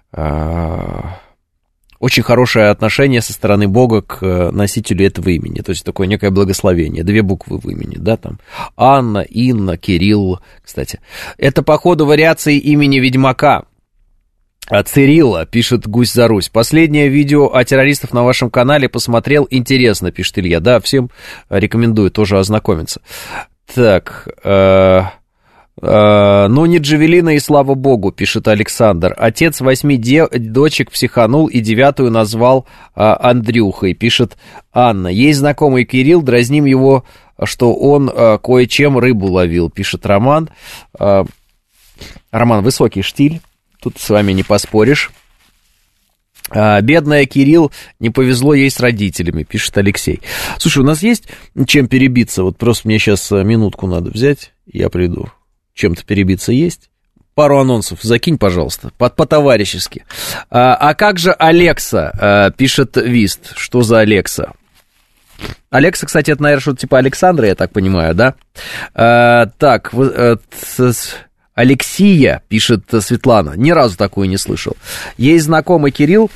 очень хорошее отношение со стороны Бога к носителю этого имени, то есть такое некое благословение, две буквы в имени, да, там, Анна, Инна, Кирилл, кстати. Это, походу, вариации имени Ведьмака, Цирилла, пишет Гусь за Русь. Последнее видео о террористах на вашем канале посмотрел, интересно, пишет Илья, да, всем рекомендую тоже ознакомиться. Так, э... «Ну, не Джавелина, и слава богу», пишет Александр. Отец восьми де- дочек психанул и девятую назвал а, Андрюхой, пишет Анна. Есть знакомый Кирилл, дразним его, что он а, кое-чем рыбу ловил, пишет Роман. А, Роман, высокий штиль, тут с вами не поспоришь. А, бедная Кирилл, не повезло ей с родителями, пишет Алексей. Слушай, у нас есть чем перебиться? Вот просто мне сейчас минутку надо взять, я приду. Чем-то перебиться есть? Пару анонсов закинь, пожалуйста, по- по-товарищески. А, а как же Алекса, а, пишет Вист. Что за Алекса? Алекса, кстати, это, наверное, что-то типа Александра, я так понимаю, да? А, так, а, с, Алексия, пишет Светлана. Ни разу такую не слышал. Есть знакомый Кирилл.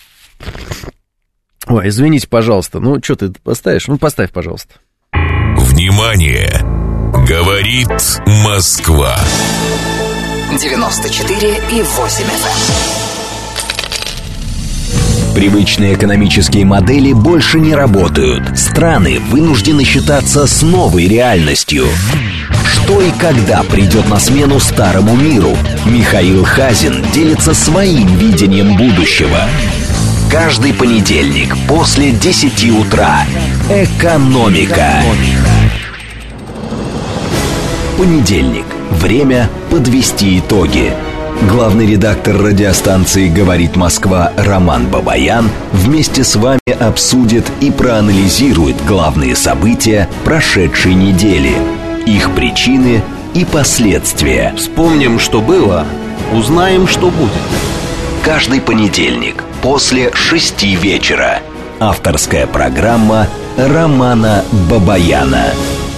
Ой, извините, пожалуйста. Ну, что ты поставишь? Ну, поставь, пожалуйста. Внимание! Говорит Москва. девяносто четыре и восемь эф эм. Привычные экономические модели больше не работают. Страны вынуждены считаться с новой реальностью. Что и когда придет на смену старому миру? Михаил Хазин делится своим видением будущего. Каждый понедельник после десяти утра. Экономика. Понедельник. Время подвести итоги. Главный редактор радиостанции «Говорит Москва» Роман Бабаян вместе с вами обсудит и проанализирует главные события прошедшей недели, их причины и последствия. Вспомним, что было, узнаем, что будет. Каждый понедельник после шести вечера. Авторская программа Романа Бабаяна.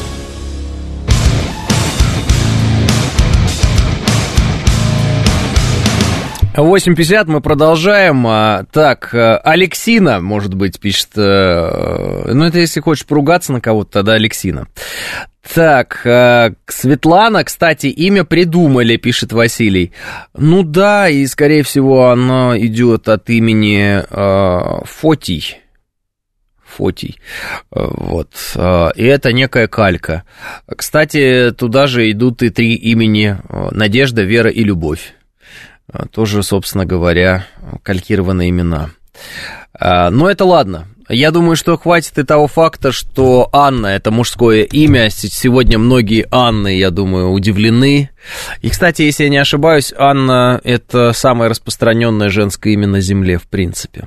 восемь пятьдесят, мы продолжаем. Так, Алексина, может быть, пишет. Ну, это если хочешь поругаться на кого-то, тогда Алексина. Так, Светлана, кстати, имя придумали, пишет Василий. Ну да, и, скорее всего, оно идет от имени Фотий. Фотий. Вот. И это некая калька. Кстати, туда же идут и три имени: Надежда, Вера и Любовь. Тоже, собственно говоря, калькированные имена. Но это ладно. Я думаю, что хватит и того факта, что Анна – это мужское имя. Сегодня многие Анны, я думаю, удивлены. И, кстати, если я не ошибаюсь, Анна – это самое распространенное женское имя на Земле, в принципе.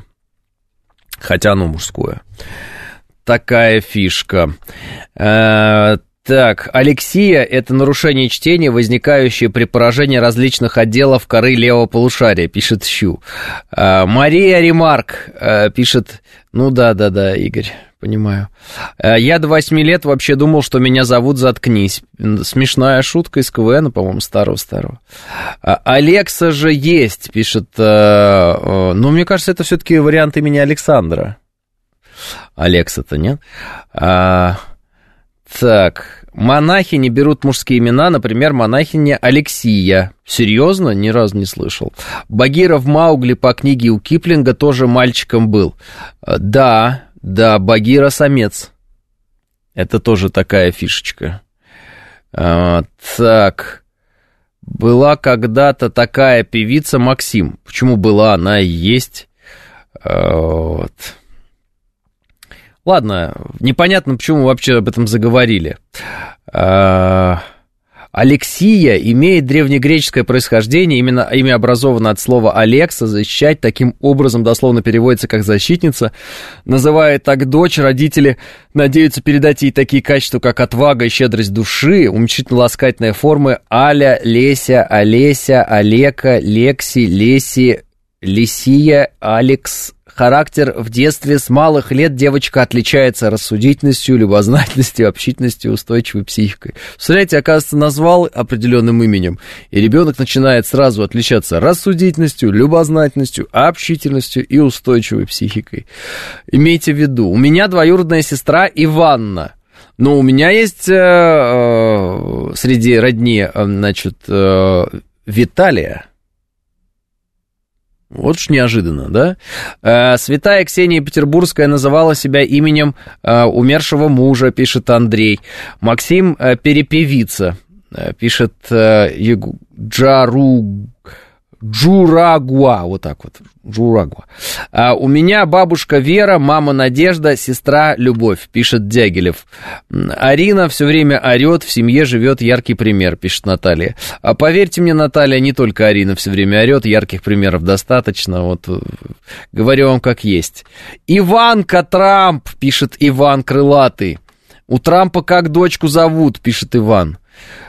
Хотя оно мужское. Такая фишка. Так, алексия – это нарушение чтения, возникающее при поражении различных отделов коры левого полушария, пишет Щу. А, Мария Ремарк а, пишет, ну да-да-да, Игорь, понимаю. А, я до восьми лет вообще думал, что меня зовут «Заткнись». Смешная шутка из КВН, по-моему, старого-старого. А, Алекса же есть, пишет, а, а, но мне кажется, это все-таки вариант имени Александра. Алекса-то нет? А... Так, монахини берут мужские имена, например, монахиня Алексия. Серьезно? Ни разу не слышал. Багира в Маугли по книге у Киплинга тоже мальчиком был. Да, да, Багира самец. Это тоже такая фишечка. А, так, была когда-то такая певица Максим. Почему была? Она и есть. А, вот... Ладно, непонятно, почему мы вообще об этом заговорили. Алексия имеет древнегреческое происхождение, именно имя образовано от слова «Алекса», защищать, таким образом дословно переводится как «защитница». Называя так дочь, родители надеются передать ей такие качества, как отвага и щедрость души, уменьшительно-ласкательные формы Аля, Леся, Олеся, Олека, Лекси, Леси, Лисия, Алекс. Характер в детстве с малых лет девочка отличается рассудительностью, любознательностью, общительностью, устойчивой психикой. Представляете, оказывается, назвал определенным именем, и ребенок начинает сразу отличаться рассудительностью, любознательностью, общительностью и устойчивой психикой. Имейте в виду, у меня двоюродная сестра Иванна, но у меня есть э, э, среди родни, э, значит, э, Виталия. Вот уж неожиданно, да? Э, святая Ксения Петербургская называла себя именем э, умершего мужа, пишет Андрей. Максим э, Перепевица, э, пишет э, Джару... Джурагуа, вот так вот, Джурагуа. А у меня бабушка Вера, мама Надежда, сестра Любовь, пишет Дягилев. Арина все время орет, в семье живет яркий пример, пишет Наталья. А поверьте мне, Наталья, не только Арина все время орет, ярких примеров достаточно, вот говорю вам как есть. Иванка Трамп, пишет Иван Крылатый. У Трампа как дочку зовут, пишет Иван.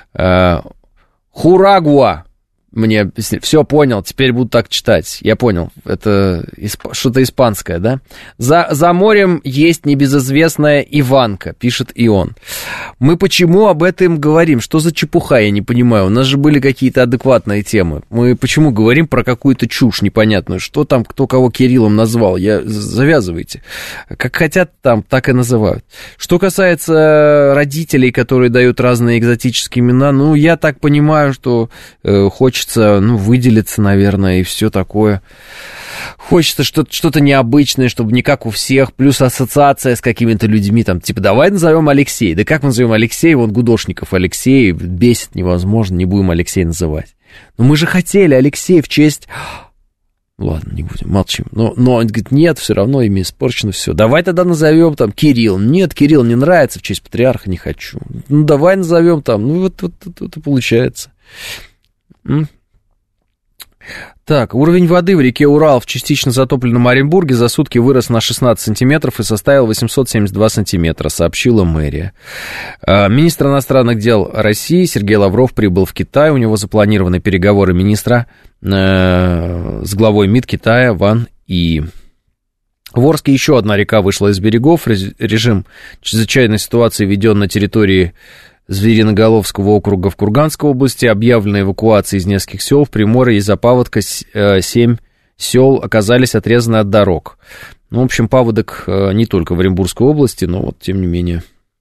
Хурагуа. Мне все понял, теперь буду так читать. Я понял, это исп... что-то испанское, да? За, за морем есть небезызвестная Иванка, пишет и он. Мы почему об этом говорим? Что за чепуха, я не понимаю. У нас же были какие-то адекватные темы. Мы почему говорим про какую-то чушь непонятную? Что там, кто кого Кириллом назвал? Я... Завязывайте. Как хотят там, так и называют. Что касается родителей, которые дают разные экзотические имена, ну, я так понимаю, что э, хочется ну, выделиться, наверное, и все такое. Хочется что-то, что-то необычное, чтобы не как у всех, плюс ассоциация с какими-то людьми, там, типа, давай назовем Алексей. Да как мы назовем Алексей? Вон Гудошников Алексей, бесит невозможно, не будем Алексей называть. Но мы же хотели Алексей в честь... Ладно, не будем, молчим. Но, но он говорит, нет, все равно имя испорчено, все. Давай тогда назовем там Кирилл. Нет, Кирилл не нравится, в честь патриарха не хочу. Ну, давай назовем там, ну, вот, вот, вот, вот и получается. М? Так, уровень воды в реке Урал в частично затопленном Оренбурге за сутки вырос на шестнадцать сантиметров и составил восемьсот семьдесят два сантиметра, сообщила мэрия. Министр иностранных дел России Сергей Лавров прибыл в Китай. У него запланированы переговоры министра э, с главой МИД Китая Ван И. В Орске еще одна река вышла из берегов. Режим чрезвычайной ситуации введен на территории Звериноголовского округа в Курганской области. Объявлена эвакуация из нескольких сел. В Приморье из-за паводка семь сел оказались отрезаны от дорог. Ну, в общем, паводок не только в Оренбургской области, но вот тем не менее.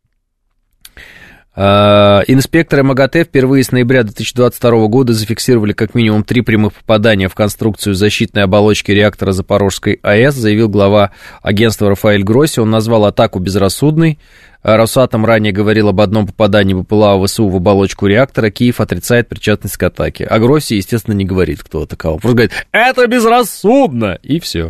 Инспекторы МАГАТЭ впервые с ноября две тысячи двадцать второго года зафиксировали как минимум три прямых попадания в конструкцию защитной оболочки реактора Запорожской АЭС, заявил глава агентства Рафаэль Гросси. Он назвал атаку безрассудной. Росатом ранее говорил об одном попадании БПЛА ВСУ в оболочку реактора. Киев отрицает причастность к атаке. А Гросси, естественно, не говорит, кто атаковал. Просто говорит, это безрассудно! И все.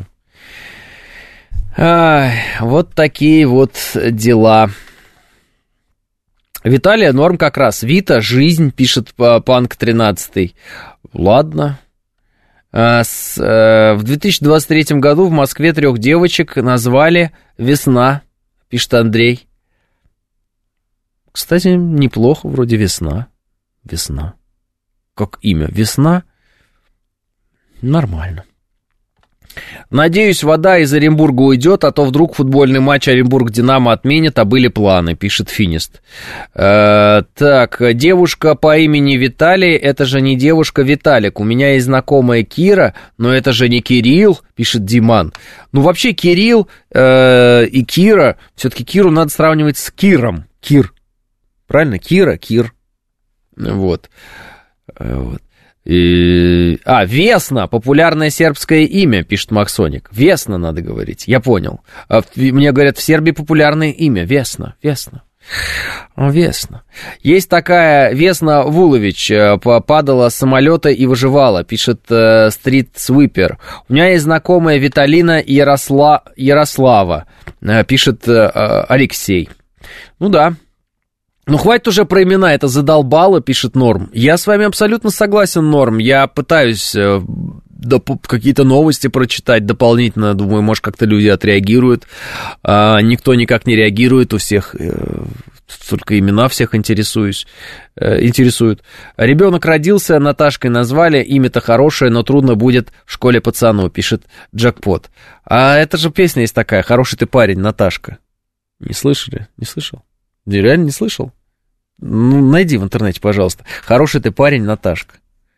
Ай, вот такие вот дела. Виталия, норм как раз. Вита, жизнь, пишет Панк тринадцатый. Ладно. А, с, а, в две тысячи двадцать третьем году в Москве трех девочек назвали «Весна», пишет Андрей. Кстати, неплохо, вроде весна. Весна. Как имя? Весна? Нормально. Надеюсь, вода из Оренбурга уйдет, а то вдруг футбольный матч Оренбург-Динамо отменят, а были планы, пишет Финист. Э, так, девушка по имени Виталий, это же не девушка Виталик. У меня есть знакомая Кира, но это же не Кирилл, пишет Диман. Ну, вообще, Кирилл э, и Кира, все-таки Киру надо сравнивать с Киром. Кир. Правильно? Кира, Кир. Вот. Вот. И... А, Весна, популярное сербское имя, пишет Максоник. Весна надо говорить, я понял. Мне говорят, в Сербии популярное имя, Весна, Весна. Весна. Есть такая Весна Вулович, падала с самолета и выживала, пишет Стрит Свипер. У меня есть знакомая Виталина Яросла... Ярослава, пишет Алексей. Ну да. Ну, хватит уже про имена, это задолбало, пишет Норм. Я с вами абсолютно согласен, Норм. Я пытаюсь э, доп- какие-то новости прочитать дополнительно. Думаю, может, как-то люди отреагируют. А, никто никак не реагирует, у всех э, только имена всех интересуюсь, э, интересуют. Ребенок родился, Наташкой назвали, имя-то хорошее, но трудно будет в школе пацану, пишет Джекпот. А это же песня есть такая, «Хороший ты парень, Наташка». Не слышали? Не слышал? Реально не слышал? Ну, найди в интернете, пожалуйста. «Хороший ты парень, Наташка».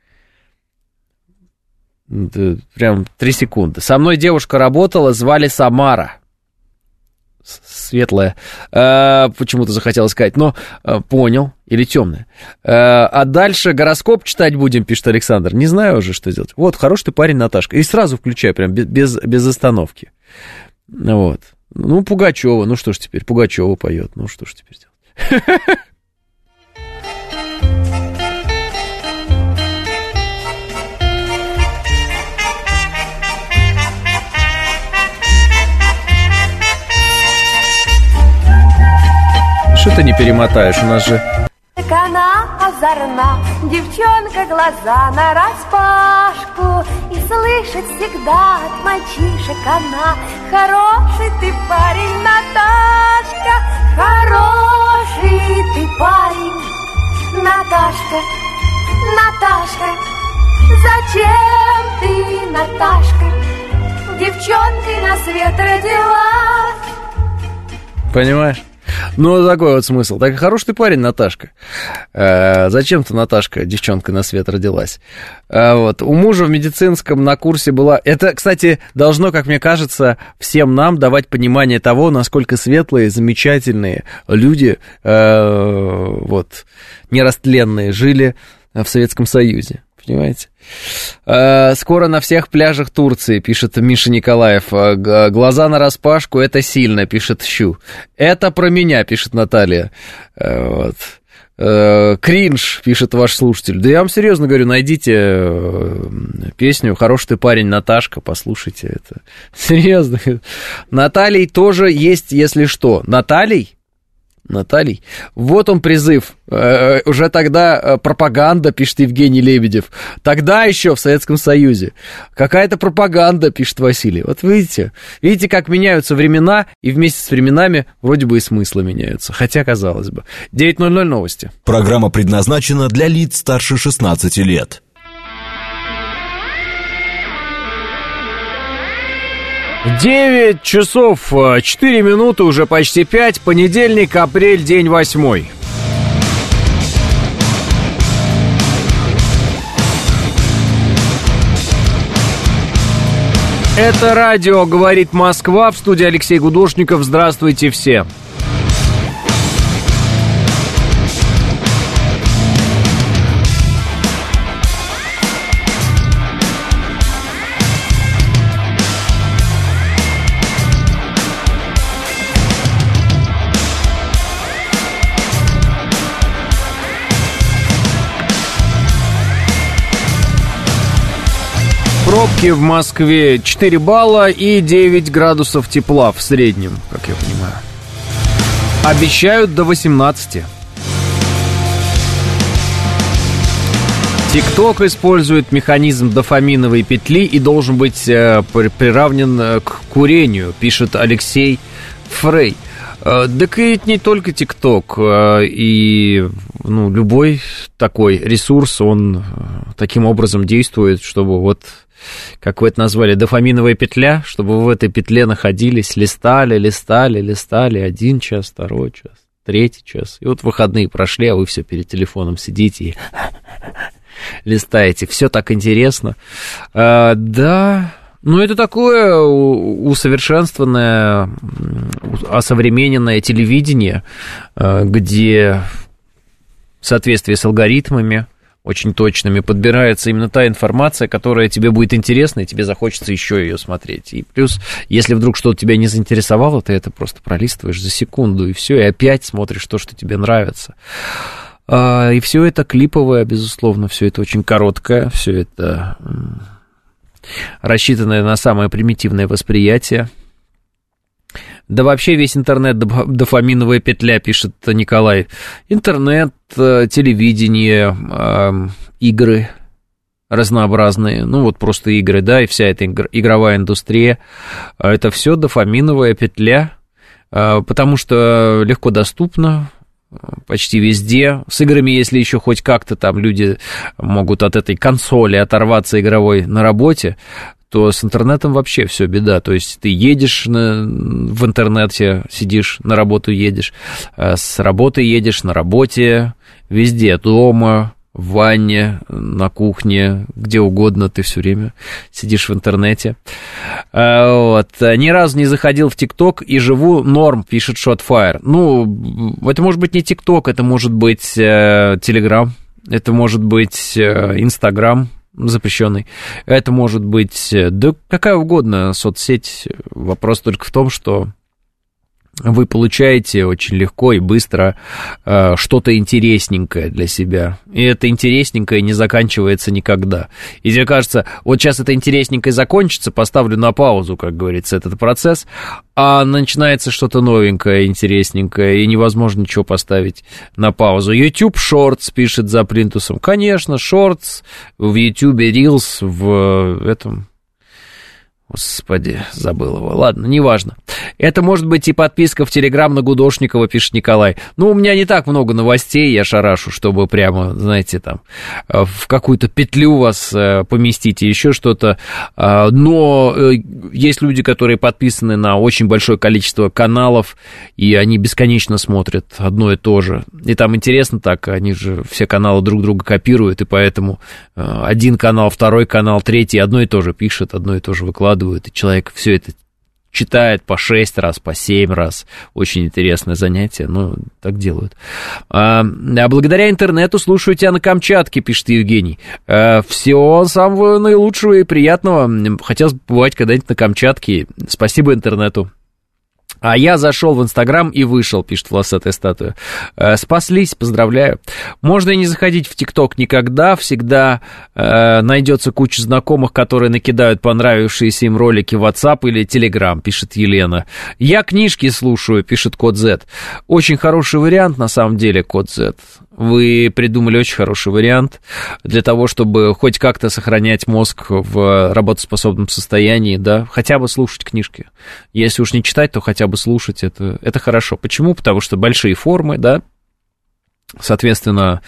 Это прям три секунды. Со мной девушка работала, звали Самара. Светлая. А, почему-то захотелось сказать, но а, понял. Или темная. А, а дальше гороскоп читать будем, пишет Александр. Не знаю уже, что делать. Вот, «Хороший ты парень, Наташка». И сразу включаю, прям без, без остановки. Вот. Ну, Пугачева, ну что ж теперь, Пугачева поет, ну что ж теперь делать. Что ты не перемотаешь, у нас же... Она озорна, девчонка глаза нараспашку, и слышит всегда от мальчишек она: хороший ты парень, Наташка, хороший ты парень, Наташка, Наташка, зачем ты, Наташка, девчонкой на свет родилась? Понимаешь? Ну, такой вот смысл. Так, хороший ты парень, Наташка. Э, зачем-то Наташка, девчонка, на свет родилась. Э, вот. У мужа в медицинском на курсе была... Это, кстати, должно, как мне кажется, всем нам давать понимание того, насколько светлые, замечательные люди, э, вот, нерастленные, жили в Советском Союзе. Понимаете? Скоро на всех пляжах Турции, пишет Миша Николаев. Глаза нараспашку, это сильно, пишет Щу. Это про меня, пишет Наталья. Вот. Кринж, пишет ваш слушатель. Да я вам серьезно говорю, найдите песню «Хороший ты парень, Наташка», послушайте это. Серьезно. Натальей тоже есть, если что. Натальей? Натальей. Вот он призыв. Э, уже тогда э, пропаганда, пишет Евгений Лебедев. Тогда еще в Советском Союзе. Какая-то пропаганда, пишет Василий. Вот видите, видите, как меняются времена, и вместе с временами вроде бы и смыслы меняются. Хотя, казалось бы. девять ноль ноль новости. Программа предназначена для лиц старше шестнадцати лет. девять часов четыре минуты, уже почти пять, понедельник, апрель, день восьмой. Это радио «Говорит Москва», в студии Алексей Гудошников. Здравствуйте все. Пробки в Москве четыре балла и девять градусов тепла в среднем, как я понимаю. Обещают до восемнадцати. ТикТок использует механизм дофаминовой петли и должен быть э, приравнен к курению, пишет Алексей Фрей. Так и не только ТикТок, и ну, любой такой ресурс, он таким образом действует, чтобы вот, как вы это назвали, дофаминовая петля, чтобы вы в этой петле находились, листали, листали, листали, один час, второй час, третий час, и вот выходные прошли, а вы все перед телефоном сидите и листаете, все так интересно. А, да... Ну, это такое усовершенствованное, осовремененное телевидение, где в соответствии с алгоритмами очень точными подбирается именно та информация, которая тебе будет интересна, и тебе захочется еще ее смотреть. И плюс, если вдруг что-то тебя не заинтересовало, ты это просто пролистываешь за секунду, и все, и опять смотришь то, что тебе нравится. И все это клиповое, безусловно, все это очень короткое, все это... рассчитанное на самое примитивное восприятие. Да вообще весь интернет дофаминовая петля, пишет Николай. Интернет, телевидение, игры разнообразные, ну вот просто игры, да, и вся эта игровая индустрия, это все дофаминовая петля, потому что легко доступно, почти везде. С играми, если еще хоть как-то там люди могут от этой консоли оторваться игровой на работе, то с интернетом вообще все беда. То есть ты едешь на, в интернете, сидишь, на работу едешь, с работы едешь, на работе, везде, дома, в ванне, на кухне, где угодно, ты все время сидишь в интернете. Вот. Ни разу не заходил в ТикТок и живу норм, пишет Shotfire. Ну, это может быть не ТикТок, это может быть Телеграм, это может быть Инстаграм запрещенный, это может быть, да какая угодно соцсеть. Вопрос только в том, что вы получаете очень легко и быстро э, что-то интересненькое для себя. И это интересненькое не заканчивается никогда. И тебе кажется, вот сейчас это интересненькое закончится, поставлю на паузу, как говорится, этот процесс, а начинается что-то новенькое, интересненькое, и невозможно ничего поставить на паузу. YouTube Shorts пишет за плинтусом. Конечно, Shorts в YouTube, Reels в этом... Господи, забыл его. Ладно, неважно. Это может быть и подписка в Телеграм на Гудошникова, пишет Николай. Ну, у меня не так много новостей, я шарашу, чтобы прямо, знаете, там, в какую-то петлю вас поместить и еще что-то. Но есть люди, которые подписаны на очень большое количество каналов, и они бесконечно смотрят одно и то же. И там интересно так, они же все каналы друг друга копируют, и поэтому один канал, второй канал, третий одно и то же пишет, одно и то же выкладывает. И человек все это читает по шесть раз, по семь раз. Очень интересное занятие, но так делают. А, а благодаря интернету слушаю тебя на Камчатке, пишет Евгений. А, всего самого наилучшего и приятного. Хотелось бы побывать когда-нибудь на Камчатке. Спасибо интернету. А я зашел в Инстаграм и вышел, пишет волосатая статуя. Спаслись, поздравляю. Можно и не заходить в ТикТок никогда. Всегда э, найдется куча знакомых, которые накидают понравившиеся им ролики в WhatsApp или Telegram, пишет Елена. Я книжки слушаю, пишет Код Z. Очень хороший вариант, на самом деле, Код Z. Вы придумали очень хороший вариант для того, чтобы хоть как-то сохранять мозг в работоспособном состоянии, да, хотя бы слушать книжки. Если уж не читать, то хотя бы слушать, это, это хорошо. Почему? Потому что большие формы, да, соответственно,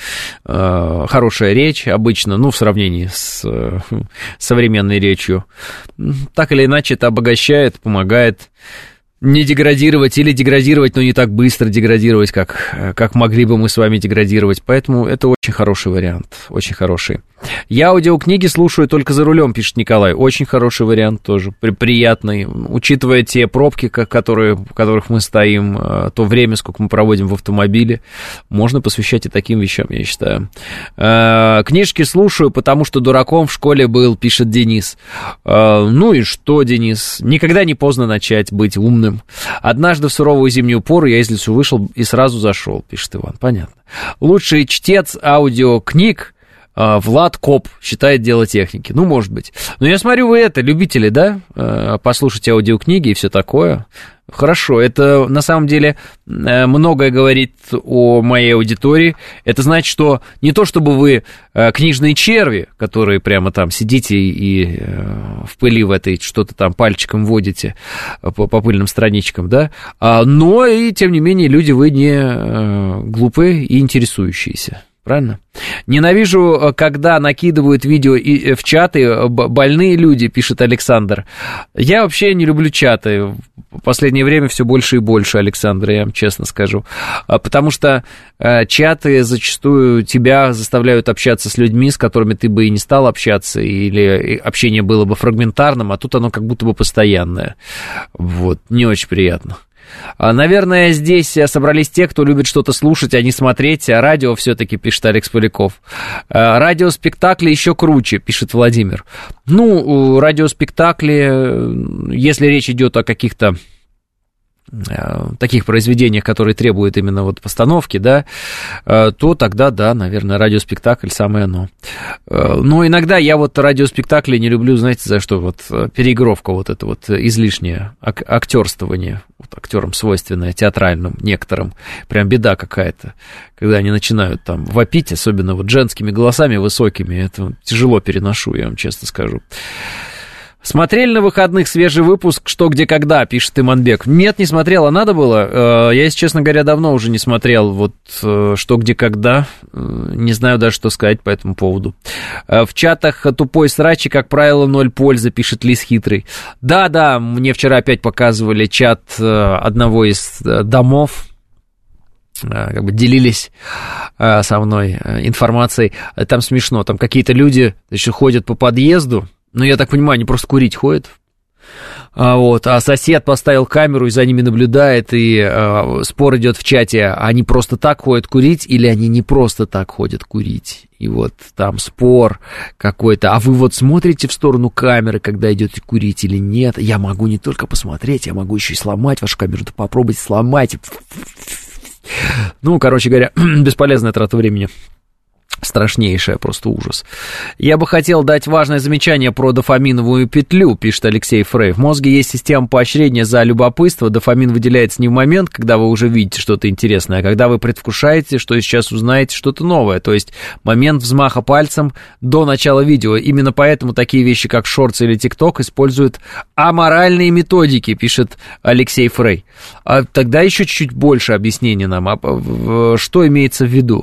хорошая речь обычно, ну, в сравнении с современной речью, так или иначе это обогащает, помогает не деградировать или деградировать, но не так быстро деградировать, как, как могли бы мы с вами деградировать. Поэтому это очень хороший вариант, очень хороший. Я аудиокниги слушаю только за рулем, пишет Николай. Очень хороший вариант тоже, при, приятный. Учитывая те пробки, которые, в которых мы стоим, то время, сколько мы проводим в автомобиле, можно посвящать и таким вещам, я считаю. Книжки слушаю, потому что дураком в школе был, пишет Денис. Ну и что, Денис? Никогда не поздно начать быть умным. Однажды в суровую зимнюю пору я из лесу вышел и сразу зашел, пишет Иван. Понятно. Лучший чтец аудиокниг Влад Коп считает дело техники. Ну, может быть. Но я смотрю, вы это, любители, да? Послушать аудиокниги и все такое. Хорошо, это на самом деле многое говорит о моей аудитории. Это значит, что не то чтобы вы книжные черви, которые прямо там сидите и в пыли в этой что-то там пальчиком водите по, по пыльным страничкам, да, но и, тем не менее, люди вы не глупые и интересующиеся. Правильно? Ненавижу, когда накидывают видео и в чаты больные люди, пишет Александр. Я вообще не люблю чаты. В последнее время все больше и больше, Александр, я вам честно скажу. Потому что чаты зачастую тебя заставляют общаться с людьми, с которыми ты бы и не стал общаться, или общение было бы фрагментарным, а тут оно как будто бы постоянное. Вот, не очень приятно. Наверное, здесь собрались те, кто любит что-то слушать, а не смотреть. Радио все-таки, пишет Алекс Поляков. Радиоспектакли еще круче, пишет Владимир. Ну, радиоспектакли, если речь идет о каких-то таких произведениях, которые требуют именно вот постановки, да, то тогда, да, наверное, радиоспектакль самое оно. Но иногда я вот радиоспектакли не люблю, знаете, за что? Вот переигровка, вот это вот излишнее ак- актерствование, вот актерам свойственное, театральным некоторым, прям беда какая-то, когда они начинают там вопить, особенно вот женскими голосами высокими, это тяжело переношу, я вам честно скажу. Смотрели на выходных свежий выпуск «Что, где, когда», пишет Иманбек. Нет, не смотрел, а надо было. Я, если честно говоря, давно уже не смотрел вот «Что, где, когда». Не знаю даже, что сказать по этому поводу. В чатах тупой срачи, как правило, ноль пользы, пишет Лис Хитрый. Да-да, мне вчера опять показывали чат одного из домов, как бы делились со мной информацией. Там смешно, там какие-то люди еще ходят по подъезду. Ну, я так понимаю, они просто курить ходят. А, вот, а сосед поставил камеру и за ними наблюдает, и а, спор идет в чате, они просто так ходят курить или они не просто так ходят курить. И вот там спор какой-то. А вы вот смотрите в сторону камеры, когда идете курить или нет? Я могу не только посмотреть, я могу еще и сломать вашу камеру. Да попробуйте сломать. Ну, короче говоря, бесполезная трата времени. Страшнейшая, просто ужас. Я бы хотел дать важное замечание про дофаминовую петлю, пишет Алексей Фрей. В мозге есть система поощрения за любопытство. Дофамин выделяется не в момент, когда вы уже видите что-то интересное, а когда вы предвкушаете, что сейчас узнаете что-то новое. То есть момент взмаха пальцем до начала видео. Именно поэтому такие вещи, как шортс или тикток, используют аморальные методики, пишет Алексей Фрей. А тогда еще чуть-чуть больше объяснений нам. А что имеется в виду?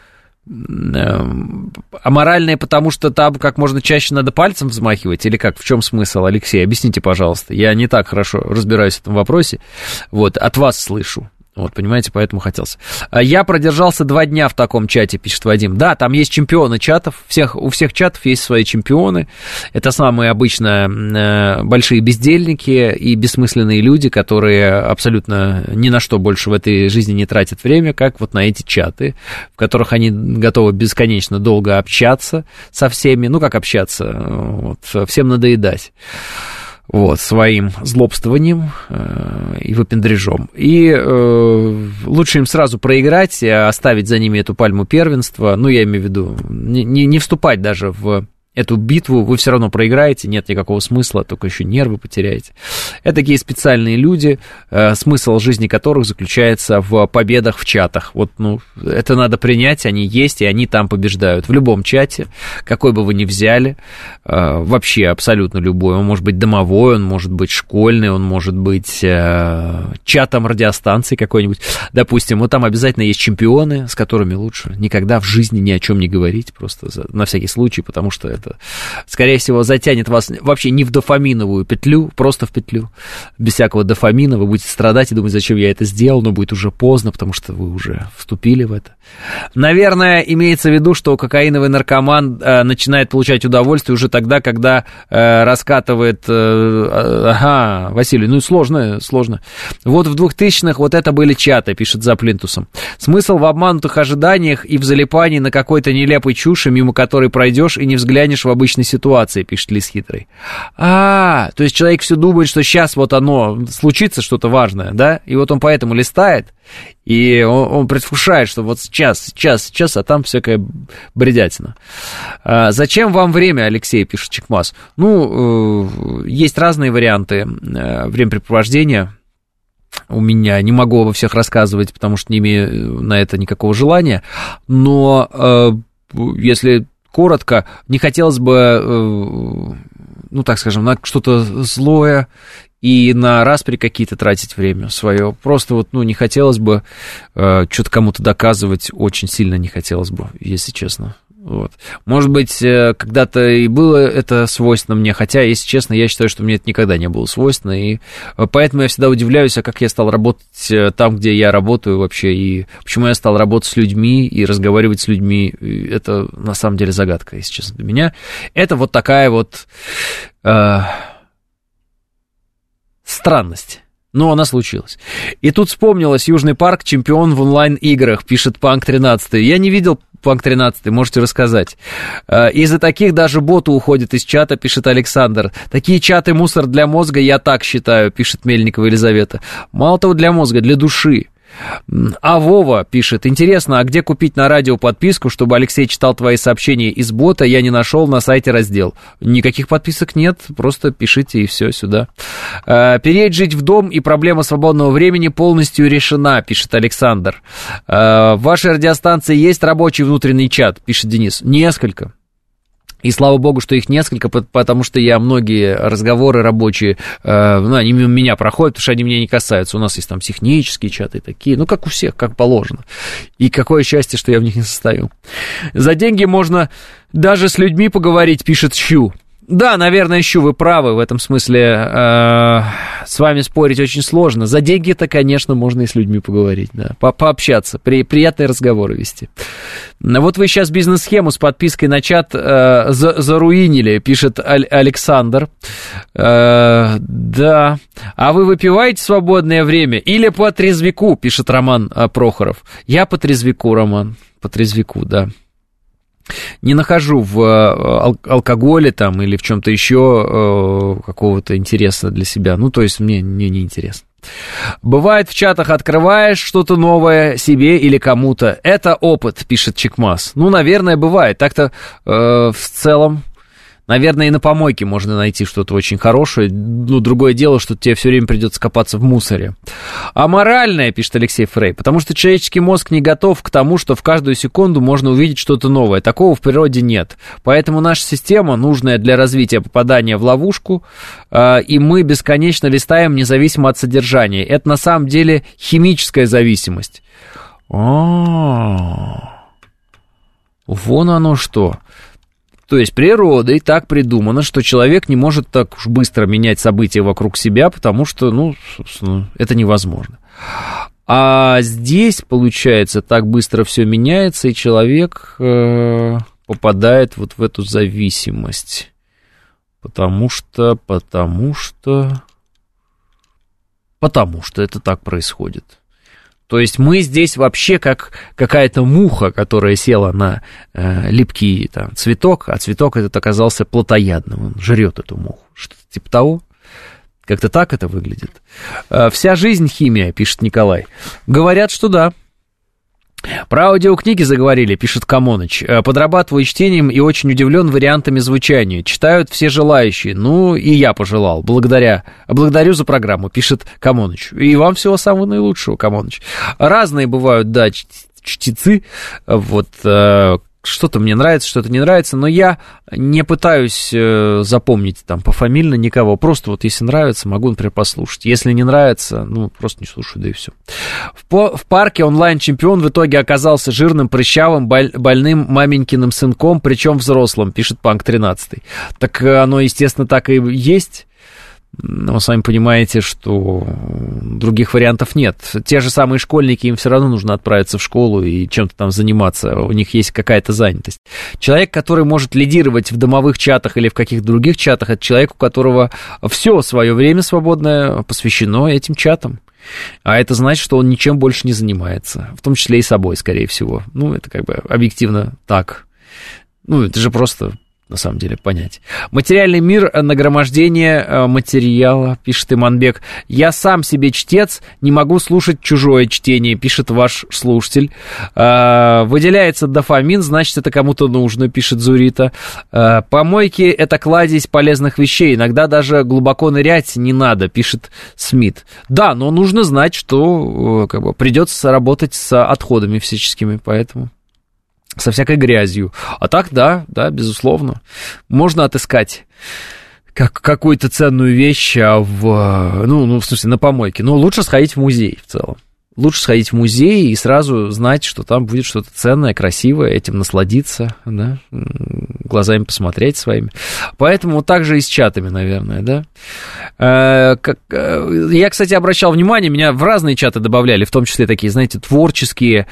Аморальные, потому что там как можно чаще надо пальцем взмахивать, или как? В чем смысл, Алексей? Объясните, пожалуйста. Я не так хорошо разбираюсь в этом вопросе. Вот, от вас слышу. Вот, понимаете, поэтому хотелось. Я продержался два дня в таком чате, пишет Вадим. Да, там есть чемпионы чатов. Всех, у всех чатов есть свои чемпионы. Это самые обычно большие бездельники и бессмысленные люди, которые абсолютно ни на что больше в этой жизни не тратят время, как вот на эти чаты, в которых они готовы бесконечно долго общаться со всеми. Ну, как общаться? Вот, всем надоедать. Вот, своим злобствованием э, и выпендрежом. И э, лучше им сразу проиграть, оставить за ними эту пальму первенства. Ну, я имею в виду, не, не, не вступать даже в эту битву, вы все равно проиграете, нет никакого смысла, только еще нервы потеряете. Это такие специальные люди, э, смысл жизни которых заключается в победах в чатах. Вот, ну, это надо принять, они есть, и они там побеждают. В любом чате, какой бы вы ни взяли, э, вообще абсолютно любой. Он может быть домовой, он может быть школьный, он может быть э, чатом радиостанции какой-нибудь. Допустим, вот там обязательно есть чемпионы, с которыми лучше никогда в жизни ни о чем не говорить, просто за, на всякий случай, потому что это скорее всего, затянет вас вообще не в дофаминовую петлю, просто в петлю. Без всякого дофамина вы будете страдать и думать, зачем я это сделал, но будет уже поздно, потому что вы уже вступили в это. Наверное, имеется в виду, что кокаиновый наркоман э, начинает получать удовольствие уже тогда, когда э, раскатывает... Э, ага, Василий, ну сложно, сложно. Вот в двухтысячных вот это были чаты, пишет за плинтусом. Смысл в обманутых ожиданиях и в залипании на какой-то нелепой чуши, мимо которой пройдешь и не взглянешь помнишь в обычной ситуации, пишет Лис Хитрый. А, то есть человек все думает, что сейчас вот оно, случится что-то важное, да, и вот он поэтому листает, и он, он предвкушает, что вот сейчас, сейчас, сейчас, а там всякая бредятина. А, зачем вам время, Алексей, пишет Чекмас? Ну, э, есть разные варианты э, времяпрепровождения. У меня не могу обо всех рассказывать, потому что не имею на это никакого желания, но э, если коротко, не хотелось бы, э, ну, так скажем, на что-то злое и на распри какие-то тратить время свое. Просто вот, ну, не хотелось бы э, что-то кому-то доказывать, очень сильно не хотелось бы, если честно. Вот. Может быть, когда-то и было это свойственно мне, хотя, если честно, я считаю, что мне это никогда не было свойственно, и поэтому я всегда удивляюсь, а как я стал работать там, где я работаю вообще, и почему я стал работать с людьми и разговаривать с людьми, это на самом деле загадка, если честно, для меня. Это вот такая вот э, странность. Но она случилась. И тут вспомнилось Южный парк, чемпион в онлайн-играх, пишет Панк тринадцатый. Я не видел Панк тринадцатый, можете рассказать. Из-за таких даже боты уходят из чата, пишет Александр. Такие чаты мусор для мозга, я так считаю, пишет Мельникова Елизавета. Мало того, для мозга, для души. А Вова пишет: интересно, а где купить на радио подписку, чтобы Алексей читал твои сообщения из бота? Я не нашел на сайте раздел. Никаких подписок нет, просто пишите и все сюда. Переедь жить в дом, и проблема свободного времени полностью решена, пишет Александр. В вашей радиостанции есть рабочий внутренний чат, пишет Денис. Несколько. И слава богу, что их несколько, потому что я многие разговоры рабочие, э, ну, они мимо меня проходят, потому что они меня не касаются. У нас есть там технические чаты такие, ну, как у всех, как положено. И какое счастье, что я в них не состою. За деньги можно даже с людьми поговорить, пишет Щу. Да, наверное, Щу, вы правы, в этом смысле э, с вами спорить очень сложно. За деньги-то, конечно, можно и с людьми поговорить, да, по пообщаться, при, приятные разговоры вести. Вот вы сейчас бизнес-схему с подпиской на чат э, за, заруинили, пишет Аль- Александр. Э, да, а вы выпиваете в свободное время или по трезвику, пишет Роман э, Прохоров. Я по трезвику, Роман, по трезвику, да. Не нахожу в ал- алкоголе там или в чем-то еще э, какого-то интереса для себя. Ну, то есть мне, мне не интересно. Бывает, в чатах открываешь что-то новое себе или кому-то. Это опыт, пишет Чекмас. Ну, наверное, бывает. Так-то э, в целом, наверное, и на помойке можно найти что-то очень хорошее. Ну, другое дело, что тебе все время придется копаться в мусоре. А моральное, пишет Алексей Фрей, потому что человеческий мозг не готов к тому, что в каждую секунду можно увидеть что-то новое. Такого в природе нет. Поэтому наша система, нужная для развития попадания в ловушку, э, и мы бесконечно листаем независимо от содержания. Это на самом деле химическая зависимость. А-а-а. Вон оно что. То есть природой так придумано, что человек не может так уж быстро менять события вокруг себя, потому что, ну, собственно, это невозможно. А здесь, получается, так быстро все меняется, и человек э, попадает вот в эту зависимость. Потому что, потому что, потому что это так происходит. То есть мы здесь вообще как какая-то муха, которая села на э, липкий там, цветок, а цветок этот оказался плотоядным, он жрет эту муху. Что-то типа того. Как-то так это выглядит. Э, вся жизнь химия, пишет Николай. Говорят, что да. Про аудиокниги заговорили, пишет Камоныч. Подрабатываю чтением и очень удивлен вариантами звучания. Читают все желающие. Ну, и я пожелал. Благодаря, благодарю за программу, пишет Камоныч. И вам всего самого наилучшего, Камоныч. Разные бывают, да, чтецы. Вот, что-то мне нравится, что-то не нравится, но я не пытаюсь запомнить там пофамильно никого. Просто вот если нравится, могу, например, послушать. Если не нравится, ну, просто не слушаю, да и все. В, по- в парке онлайн-чемпион в итоге оказался жирным, прыщавым, боль- больным маменькиным сынком, причем взрослым, пишет Панк тринадцатый. Так оно, естественно, так и есть. Но сами понимаете, что других вариантов нет. Те же самые школьники, им все равно нужно отправиться в школу и чем-то там заниматься. У них есть какая-то занятость. Человек, который может лидировать в домовых чатах или в каких-то других чатах, это человек, у которого все свое время свободное посвящено этим чатам. А это значит, что он ничем больше не занимается. В том числе и собой, скорее всего. Ну, это как бы объективно так. Ну, это же просто на самом деле, понять. Материальный мир, нагромождение материала, пишет Иманбек. Я сам себе чтец, не могу слушать чужое чтение, пишет ваш слушатель. Выделяется дофамин, значит, это кому-то нужно, пишет Зурита. Помойки — это кладезь полезных вещей, иногда даже глубоко нырять не надо, пишет Смит. Да, но нужно знать, что как бы, придется работать с отходами всяческими, поэтому... со всякой грязью. А так, да, да, безусловно. Можно отыскать как, какую-то ценную вещь в, ну, ну, в смысле, на помойке. Но лучше сходить в музей в целом. Лучше сходить в музей и сразу знать, что там будет что-то ценное, красивое, этим насладиться, да, глазами посмотреть своими. Поэтому вот так же и с чатами, наверное, да. Я, кстати, обращал внимание, меня в разные чаты добавляли, в том числе такие, знаете, творческие,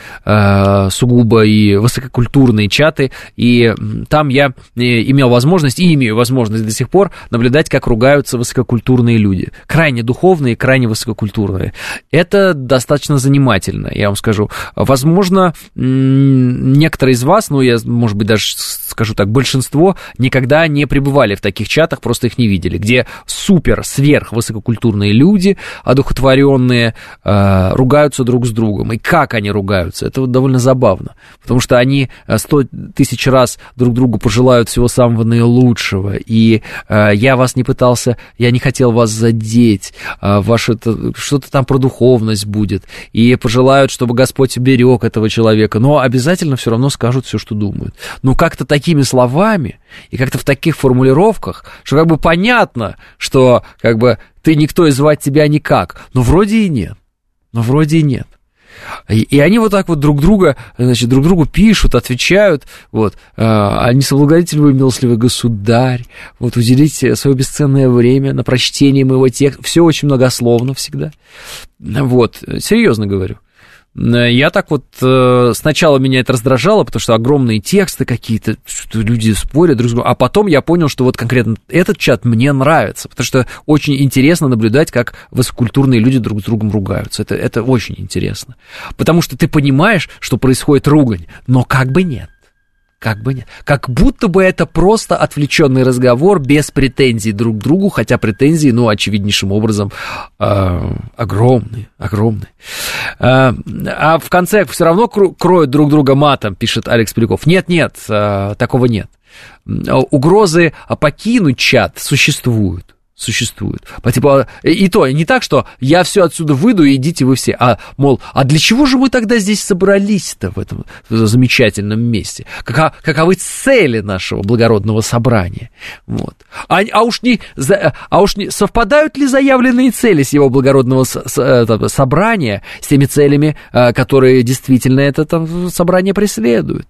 сугубо и высококультурные чаты, и там я имел возможность, и имею возможность до сих пор наблюдать, как ругаются высококультурные люди. Крайне духовные, крайне высококультурные. Это достаточно занимательно, я вам скажу. Возможно, некоторые из вас, ну, я, может быть, даже скажу так, большинство никогда не пребывали в таких чатах, просто их не видели, где супер, сверх высококультурные люди, одухотворенные, э, ругаются друг с другом. И как они ругаются, это вот довольно забавно, потому что они сто тысяч раз друг другу пожелают всего самого наилучшего, и э, я вас не пытался, я не хотел вас задеть, э, ваше, что-то там про духовность будет, и пожелают, чтобы Господь уберег этого человека, но обязательно все равно скажут все, что думают. Но как-то такими словами и как-то в таких формулировках, что как бы понятно, что как бы ты никто и звать тебя никак, но вроде и нет, но вроде и нет. И, и они вот так вот друг друга, значит, друг другу пишут, отвечают, вот, а не соблагодарите ли вы, милостливый государь, вот, уделите свое бесценное время на прочтение моего текста, все очень многословно всегда, вот, серьезно говорю. Я так вот, сначала меня это раздражало, потому что огромные тексты какие-то, что люди спорят друг с другом, а потом я понял, что вот конкретно этот чат мне нравится, потому что очень интересно наблюдать, как высококультурные люди друг с другом ругаются, это, это очень интересно, потому что ты понимаешь, что происходит ругань, но как бы нет. Как бы нет. Как будто бы это просто отвлеченный разговор без претензий друг к другу, хотя претензии, ну, очевиднейшим образом, э, огромные, огромные. Э, а в конце все равно кроют друг друга матом, пишет Алекс Поляков. Нет-нет, э, такого нет. Угрозы покинуть чат существуют. Существует. Типа, и то, не так, что я все отсюда выйду, и идите вы все. А, мол, а для чего же мы тогда здесь собрались-то в этом в замечательном месте? Какова, каковы цели нашего благородного собрания? Вот. А, а, уж не, а уж не совпадают ли заявленные цели с его благородного с, с, это, собрания с теми целями, которые действительно это там, собрание преследует?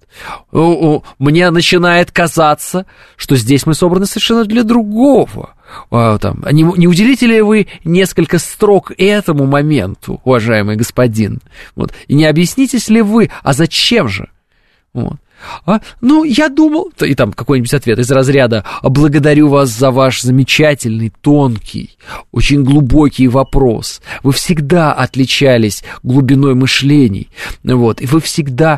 Мне начинает казаться, что здесь мы собраны совершенно для другого. Там, не, не уделите ли вы несколько строк этому моменту, уважаемый господин? Вот. И не объяснитесь ли вы, а зачем же? Вот. А, ну, я думал... И там какой-нибудь ответ из разряда «Благодарю вас за ваш замечательный, тонкий, очень глубокий вопрос. Вы всегда отличались глубиной мышлений. Вот, и вы всегда...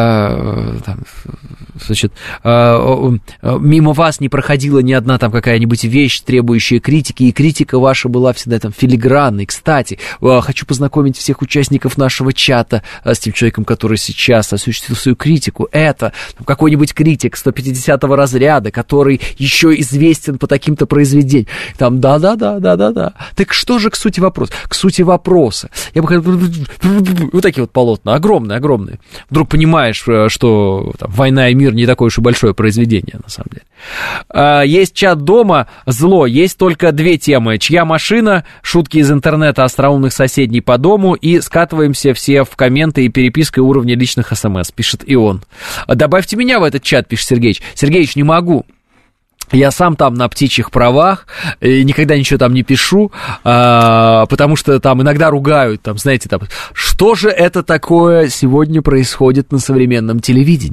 Э, там, значит, э, э, мимо вас не проходила ни одна там какая-нибудь вещь, требующая критики, и критика ваша была всегда там филигранной. Кстати, э, хочу познакомить всех участников нашего чата э, с тем человеком, который сейчас осуществил свою критику. Это какой-нибудь критик сто пятидесятого разряда, который еще известен по таким-то произведениям. Там, да-да-да-да-да-да. Так что же к сути вопроса? К сути вопроса. Я бы хотел... Вот такие вот полотна, огромные-огромные. Вдруг понимаешь, что там, «Война и мир» не такое уж и большое произведение, на самом деле. Есть чат дома, зло. Есть только две темы. Чья машина, шутки из интернета остроумных соседей по дому, и скатываемся все в комменты и перепиской уровня личных смс, пишет и он. Добавьте меня в этот чат, пишет Сергеич. Сергеич, не могу. Я сам там на птичьих правах, и никогда ничего там не пишу, а, потому что там иногда ругают, там, знаете, там, что же это такое сегодня происходит на современном телевидении, там.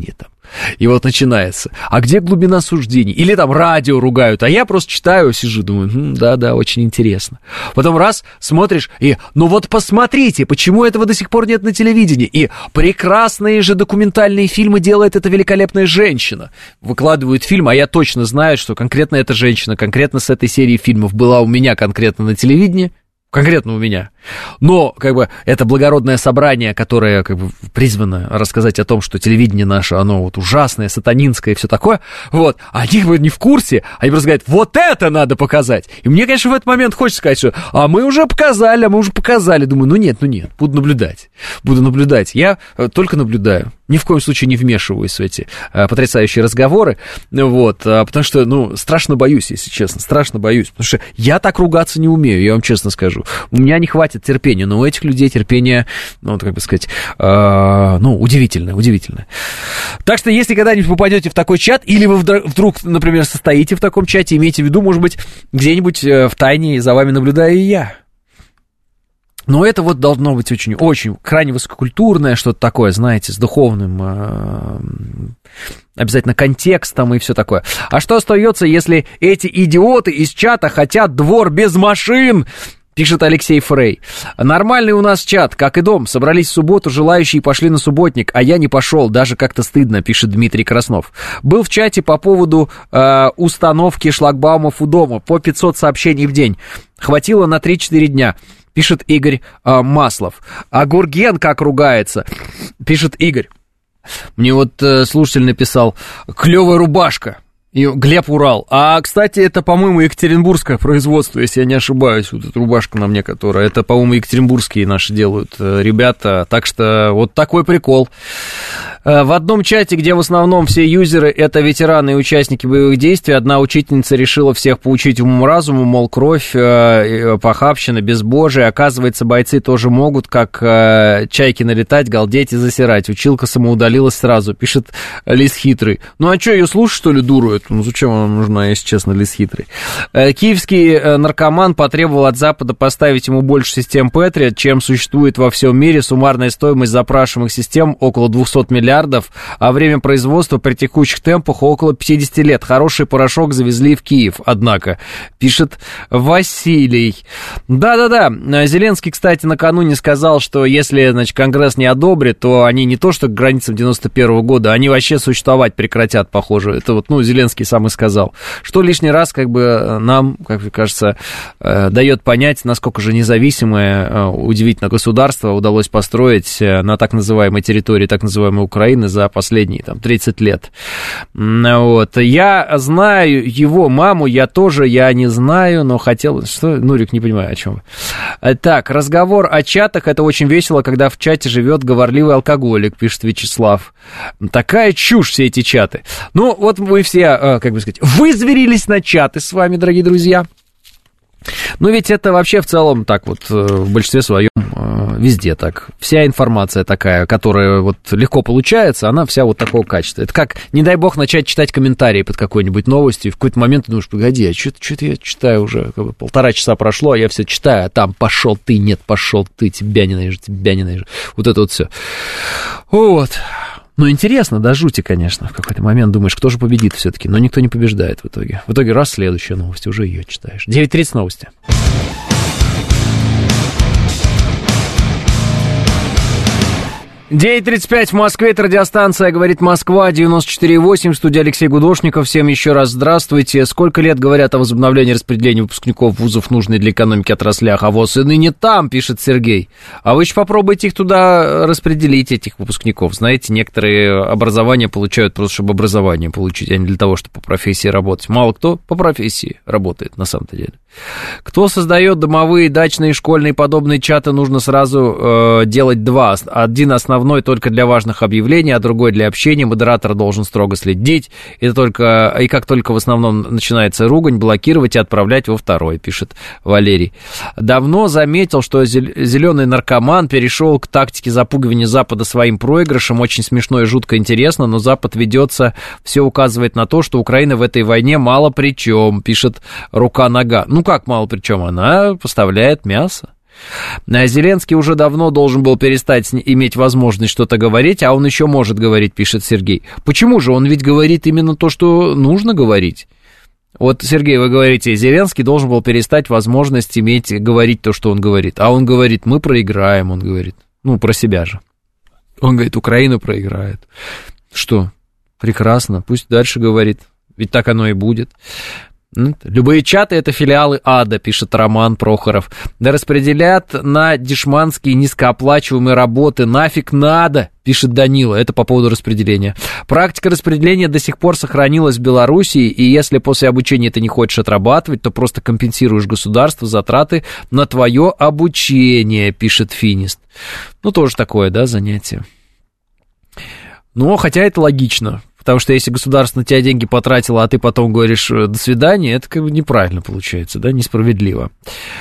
И вот начинается. А где глубина суждений? Или там радио ругают, а я просто читаю, сижу, думаю, хм, да-да, очень интересно. Потом раз, смотришь, и, ну вот посмотрите, почему этого до сих пор нет на телевидении? И прекрасные же документальные фильмы делает эта великолепная женщина. Выкладывают фильм, а я точно знаю, что конкретно эта женщина, конкретно с этой серии фильмов была у меня конкретно на телевидении. Конкретно у меня. Но, как бы, это благородное собрание, которое, как бы, призвано рассказать о том, что телевидение наше, оно вот ужасное, сатанинское и все такое, вот, они бы не в курсе, они просто говорят, вот это надо показать. И мне, конечно, в этот момент хочется сказать, что, а мы уже показали, а мы уже показали. Думаю, ну нет, ну нет, буду наблюдать, буду наблюдать. Я только наблюдаю, ни в коем случае не вмешиваюсь в эти а, потрясающие разговоры, вот, а, потому что, ну, страшно боюсь, если честно, страшно боюсь, потому что я так ругаться не умею, я вам честно скажу. У меня не хватит терпения, но у этих людей терпение, ну, как бы сказать, э, ну, удивительное, удивительное. Так что, если когда-нибудь попадете в такой чат, или вы вдруг, например, состоите в таком чате, имейте в виду, может быть, где-нибудь в тайне за вами наблюдаю и я. Но это вот должно быть очень, очень крайне высококультурное, что-то такое, знаете, с духовным э, обязательно контекстом и все такое. А что остается, если эти идиоты из чата хотят двор без машин? Пишет Алексей Фрей. Нормальный у нас чат, как и дом. Собрались в субботу желающие и пошли на субботник, а я не пошел, даже как-то стыдно, пишет Дмитрий Краснов. Был в чате по поводу э, установки шлагбаумов у дома, по пятьсот сообщений в день. Хватило на три-четыре дня, пишет Игорь э, Маслов. А Гурген как ругается, пишет Игорь. Мне вот э, слушатель написал, клевая рубашка. И Глеб Урал. А, кстати, это, по-моему, екатеринбургское производство, если я не ошибаюсь. Вот эта рубашка на мне, которая... Это, по-моему, екатеринбургские наши делают ребята. Так что вот такой прикол. В одном чате, где в основном все юзеры это ветераны и участники боевых действий, одна учительница решила всех поучить уму-разуму, мол, кровь, похабщина, безбожие. Оказывается, бойцы тоже могут, как чайки, налетать, галдеть и засирать. Училка самоудалилась сразу, пишет Лис Хитрый. Ну, а что, ее слушать, что ли, дуру эту? Ну, зачем она нужна, если честно, Лис Хитрый? Киевский наркоман потребовал от Запада поставить ему больше систем Патриот, чем существует во всем мире. Суммарная стоимость запрашиваемых систем около двести миллиардов, а время производства при текущих темпах около пятьдесят лет. Хороший порошок завезли в Киев, однако, пишет Василий. Да-да-да, Зеленский, кстати, накануне сказал, что если, значит, Конгресс не одобрит, то они не то что к границам девяносто первого года, они вообще существовать прекратят, похоже. Это вот, ну, Зеленский сам и сказал. Что лишний раз, как бы, нам, как мне кажется, дает понять, насколько же независимое, удивительно, государство удалось построить на так называемой территории, так называемой Украины за последние, там, тридцать лет. Вот. Я знаю его маму, я тоже, я не знаю, но хотел... Что? Нурик, не понимаю, о чем вы. Так, разговор о чатах, это очень весело, когда в чате живет говорливый алкоголик, пишет Вячеслав. Такая чушь, все эти чаты. Ну, вот мы все, как бы сказать, вызверились на чаты с вами, дорогие друзья. Ну, ведь это вообще в целом так вот в большинстве своем везде так. Вся информация такая, которая вот легко получается, она вся вот такого качества. Это как, не дай бог, начать читать комментарии под какой-нибудь новостью, и в какой-то момент ты думаешь, погоди, а что-то я читаю уже, как бы полтора часа прошло, а я все читаю, а там пошел ты, нет, пошел ты, тебя ненавижу, тебя ненавижу. Вот это вот все. Вот. Ну, интересно, да, жути, конечно. В какой-то момент думаешь, кто же победит все-таки, но никто не побеждает в итоге. В итоге раз, следующая новость, уже ее читаешь. девять тридцать новости. девять тридцать пять в Москве, это радиостанция «Говорит Москва», девяносто четыре восемь, студия Алексей Гудошников. Всем еще раз здравствуйте. Сколько лет говорят о возобновлении распределения выпускников вузов, нужной для экономики отраслях, а ВОЗ и ныне там, пишет Сергей. А вы еще попробуйте их туда распределить, этих выпускников. Знаете, некоторые образования получают просто, чтобы образование получить, а не для того, чтобы по профессии работать. Мало кто по профессии работает, на самом-то деле. Кто создает домовые, дачные, школьные подобные чаты, нужно сразу э, делать два. Один основной только для важных объявлений, а другой для общения. Модератор должен строго следить. Это только, и как только в основном начинается ругань, блокировать и отправлять во второй, пишет Валерий. Давно заметил, что зеленый наркоман перешел к тактике запугивания Запада своим проигрышем. Очень смешно и жутко интересно, но Запад ведется, все указывает на то, что Украина в этой войне мало при чем, пишет Рука-нога. Ну как мало при чем? Она поставляет мясо. Зеленский уже давно должен был перестать иметь возможность что-то говорить, а он еще может говорить, пишет Сергей. Почему же? Он ведь говорит именно то, что нужно говорить. Вот, Сергей, вы говорите, Зеленский должен был перестать возможность иметь, говорить то, что он говорит. А он говорит, мы проиграем, он говорит. Ну, про себя же. Он говорит, Украина проиграет. Что? Прекрасно, пусть дальше говорит. Ведь так оно и будет. Любые чаты — это филиалы ада, пишет Роман Прохоров. Да распределят на дешманские низкооплачиваемые работы. Нафиг надо, пишет Данила. Это по поводу распределения. Практика распределения до сих пор сохранилась в Белоруссии, и если после обучения ты не хочешь отрабатывать, то просто компенсируешь государству затраты на твое обучение, пишет Финист. Ну, тоже такое, да, занятие. Но хотя это логично. Потому что если государство на тебя деньги потратило, а ты потом говоришь «до свидания», это как бы неправильно получается, да, несправедливо.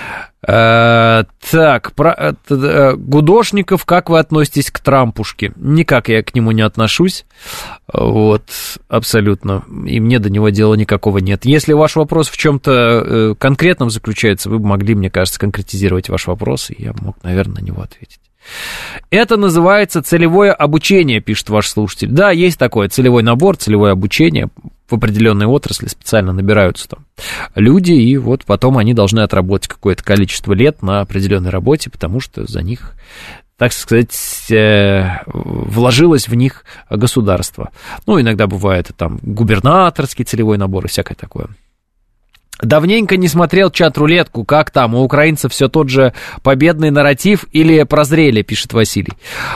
А, так, про, а, Гудошников, как вы относитесь к Трампушке? Никак я к нему не отношусь, вот, абсолютно, и мне до него дела никакого нет. Если ваш вопрос в чем-то конкретном заключается, вы бы могли, мне кажется, конкретизировать ваш вопрос, и я мог, наверное, на него ответить. Это называется целевое обучение, пишет ваш слушатель. Да, есть такое, целевой набор, целевое обучение. В определенной отрасли специально набираются там люди, и вот потом они должны отработать какое-то количество лет на определенной работе, потому что за них, так сказать, вложилось в них государство. Ну, иногда бывает там губернаторский целевой набор и всякое такое. Давненько не смотрел чат-рулетку, как там, у украинцев все тот же победный нарратив или прозрели, пишет Василий.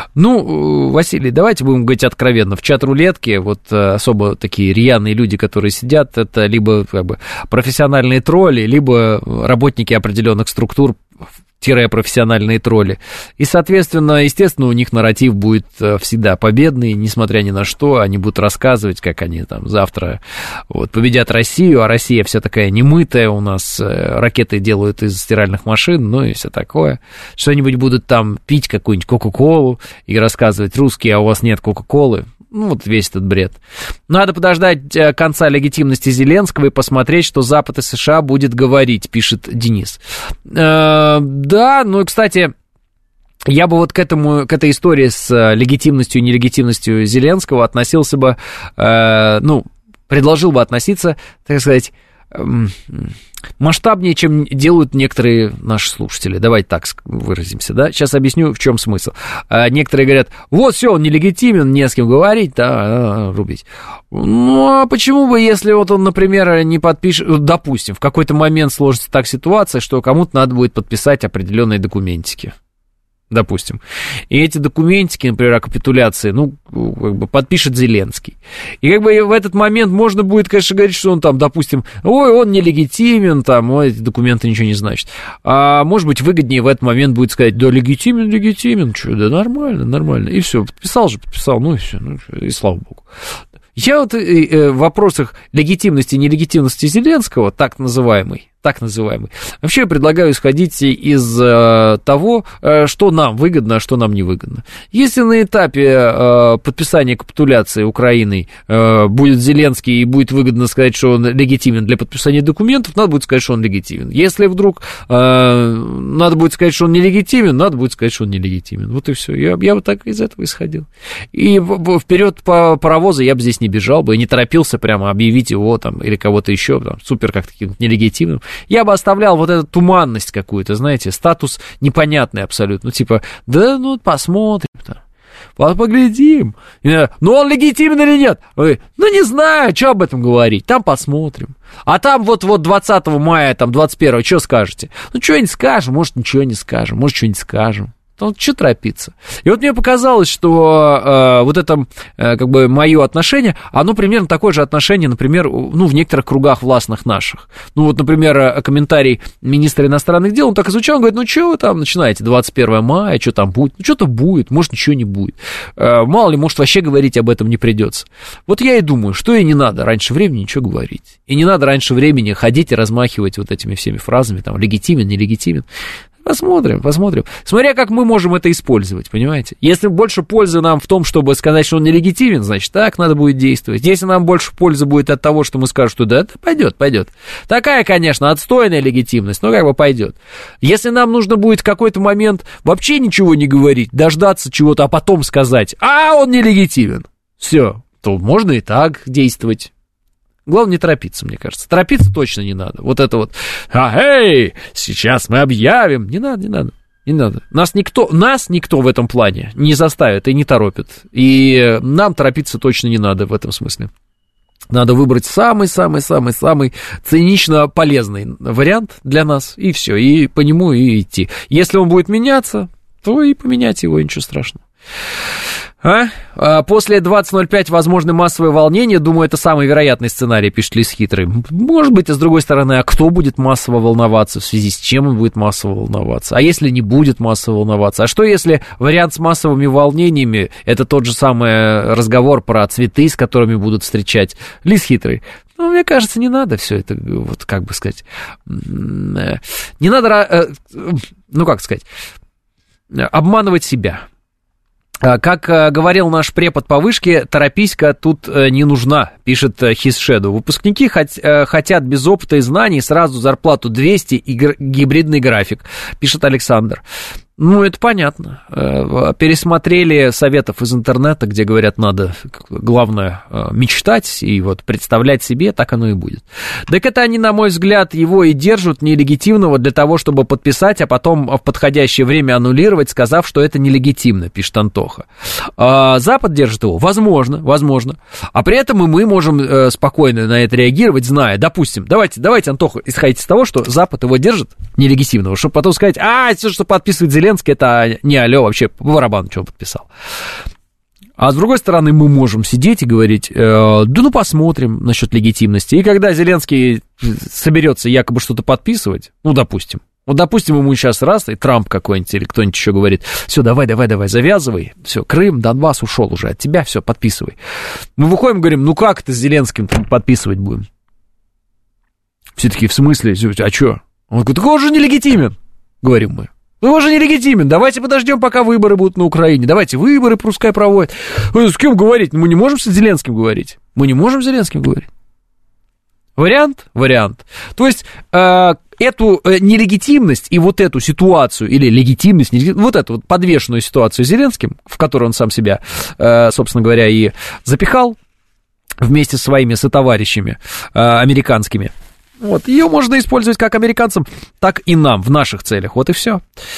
Ну, Василий, давайте будем говорить откровенно, в чат-рулетке вот особо такие рьяные люди, которые сидят, это либо как бы профессиональные тролли, либо работники определенных структур, профессиональные тролли. И, соответственно, естественно, у них нарратив будет всегда победный, несмотря ни на что. Они будут рассказывать, как они там завтра вот, победят Россию, а Россия вся такая немытая, у нас ракеты делают из стиральных машин, ну и все такое. Что-нибудь будут там пить какую-нибудь Кока-Колу и рассказывать: русские, а у вас нет Кока-Колы. Ну, вот весь этот бред. Надо подождать конца легитимности Зеленского и посмотреть, что Запад и США будет говорить, пишет Денис. Э, да, ну и, кстати, я бы вот к этому, к этой истории с легитимностью и нелегитимностью Зеленского относился бы, э, ну, предложил бы относиться, так сказать, э, масштабнее, чем делают некоторые наши слушатели. Давайте так выразимся, да? Сейчас объясню, в чем смысл. Некоторые говорят: вот все, он нелегитимен, не с кем говорить, да, рубить. Ну, а почему бы, если вот он, например, не подпишет, допустим, в какой-то момент сложится так ситуация, что кому-то надо будет подписать определенные документики. Допустим. И эти документики, например, о капитуляции, ну, как бы подпишет Зеленский. И как бы в этот момент можно будет, конечно, говорить, что он там, допустим, ой, он нелегитимен, там, ой, эти документы ничего не значат. А может быть, выгоднее в этот момент будет сказать: да, легитимен, легитимен, что, да, нормально, нормально. И все, подписал же, подписал, ну и все, ну, и слава богу. Я вот в вопросах легитимности и нелегитимности Зеленского, так называемый, так называемый, вообще предлагаю исходить из э, того, э, что нам выгодно, а что нам невыгодно. Если на этапе э, подписания капитуляции Украиной э, будет Зеленский и будет выгодно сказать, что он легитимен для подписания документов, надо будет сказать, что он легитимен. Если вдруг э, надо будет сказать, что он нелегитимен, надо будет сказать, что он нелегитимен. Вот и все. Я, я вот так из этого исходил. И вперед по паровозу я бы здесь не бежал бы и не торопился прямо объявить его там или кого-то еще там, супер как таким нелегитимным. Я бы оставлял вот эту туманность какую-то, знаете, статус непонятный абсолютно. Ну, типа, да, ну, посмотрим там. Поглядим. Ну, он легитимен или нет? Ой, ну, не знаю, что об этом говорить. Там посмотрим. А там вот-вот двадцатого мая, там, двадцать первого, что скажете? Ну, что-нибудь скажем, может, ничего не скажем, может, что-нибудь скажем. Ну, что торопиться? И вот мне показалось, что э, вот это, э, как бы, мое отношение, оно примерно такое же отношение, например, ну, в некоторых кругах властных наших. Ну, вот, например, комментарий министра иностранных дел, он так и звучал, он говорит: ну, что вы там начинаете, двадцать первого мая, что там будет? Ну, что-то будет, может, ничего не будет. Э, мало ли, может, вообще говорить об этом не придется. Вот я и думаю, что и не надо раньше времени ничего говорить. И не надо раньше времени ходить и размахивать вот этими всеми фразами, там, легитимен, нелегитимен. Посмотрим, посмотрим. Смотря как мы можем это использовать, понимаете? Если больше пользы нам в том, чтобы сказать, что он нелегитимен, значит, так надо будет действовать. Если нам больше пользы будет от того, что мы скажем, что да, это пойдет, пойдет. Такая, конечно, отстойная легитимность, но как бы пойдет. Если нам нужно будет в какой-то момент вообще ничего не говорить, дождаться чего-то, а потом сказать, а он нелегитимен, все, то можно и так действовать. Главное не торопиться, мне кажется. Торопиться точно не надо. Вот это вот, а, эй, сейчас мы объявим. Не надо, не надо, не надо. Нас никто, нас никто в этом плане не заставит и не торопит. И нам торопиться точно не надо в этом смысле. Надо выбрать самый-самый-самый-самый цинично полезный вариант для нас, и все, и по нему и идти. Если он будет меняться, то и поменять его, ничего страшного. А? После двадцать ноль пять возможны массовые волнения. Думаю, это самый вероятный сценарий, пишет Лис Хитрый. Может быть, а с другой стороны, а кто будет массово волноваться? В связи с чем он будет массово волноваться? А если не будет массово волноваться? А что, если вариант с массовыми волнениями — это тот же самый разговор про цветы, с которыми будут встречать? Лис Хитрый. Ну, мне кажется, не надо все это, вот как бы сказать, не надо, ну, как сказать, обманывать себя. Как говорил наш препод по вышке, торопись-ка тут не нужна, пишет His Shadow. Выпускники хот- хотят без опыта и знаний сразу зарплату двести и гр- гибридный график, пишет Александр. Ну, это понятно. Пересмотрели советов из интернета, где говорят, надо, главное, мечтать и вот представлять себе, так оно и будет. Так это они, на мой взгляд, его и держат нелегитимного для того, чтобы подписать, а потом в подходящее время аннулировать, сказав, что это нелегитимно, пишет Антоха. А Запад держит его? Возможно, возможно. А при этом и мы можем спокойно на это реагировать, зная, допустим, давайте, давайте, Антоха, исходить из того, что Запад его держит нелегитимного, чтобы потом сказать, а, все, что подписывает Зеленский, это не алло, вообще по барабану, что он подписал. А с другой стороны, мы можем сидеть и говорить, э, да ну посмотрим насчет легитимности. И когда Зеленский соберется якобы что-то подписывать, ну, допустим, вот, допустим, ему сейчас раз, и Трамп какой-нибудь или кто-нибудь еще говорит, все, давай, давай, давай, завязывай, все, Крым, Донбасс ушел уже от тебя, все, подписывай. Мы выходим и говорим, ну как это с Зеленским подписывать будем? Все таки в смысле, а что? Он говорит, так он же нелегитимен, говорим мы. Ну, его же нелегитимен, давайте подождем, пока выборы будут на Украине, давайте выборы пускай проводят. С кем говорить? Мы не можем с Зеленским говорить. Мы не можем с Зеленским говорить. Вариант? Вариант. То есть, э, эту э, нелегитимность и вот эту ситуацию, или легитимность, нелегитимность, вот эту вот подвешенную ситуацию с Зеленским, в которую он сам себя, э, собственно говоря, и запихал вместе со своими сотоварищами э, американскими, вот, ее можно использовать как американцам, так и нам в наших целях. Вот и все.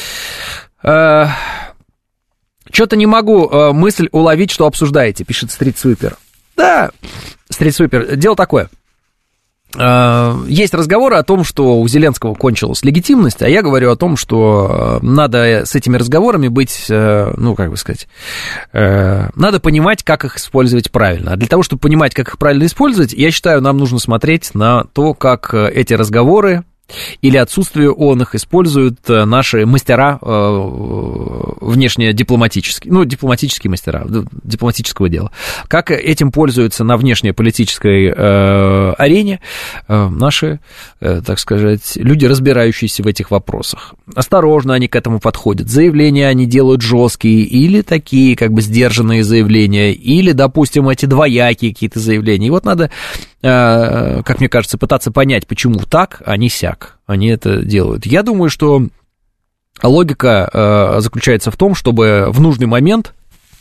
Э, Что-то не могу э, мысль уловить, что обсуждаете, пишет Стрит Свипер. Да, Стрит Свипер, дело такое. Э, есть разговоры о том, что у Зеленского кончилась легитимность, а я говорю о том, что надо с этими разговорами быть, э, ну, как бы сказать, э, надо понимать, как их использовать правильно. А для того, чтобы понимать, как их правильно использовать, я считаю, нам нужно смотреть на то, как эти разговоры или отсутствие он их используют наши мастера внешнедипломатические, ну, дипломатические мастера дипломатического дела. Как этим пользуются на внешнеполитической э, арене э, наши, э, так сказать, люди, разбирающиеся в этих вопросах. Осторожно они к этому подходят. Заявления они делают жесткие или такие, как бы, сдержанные заявления, или, допустим, эти двоякие какие-то заявления. И вот надо, э, как мне кажется, пытаться понять, почему так, а не сяк они это делают. Я думаю, что логика э, заключается в том, чтобы в нужный момент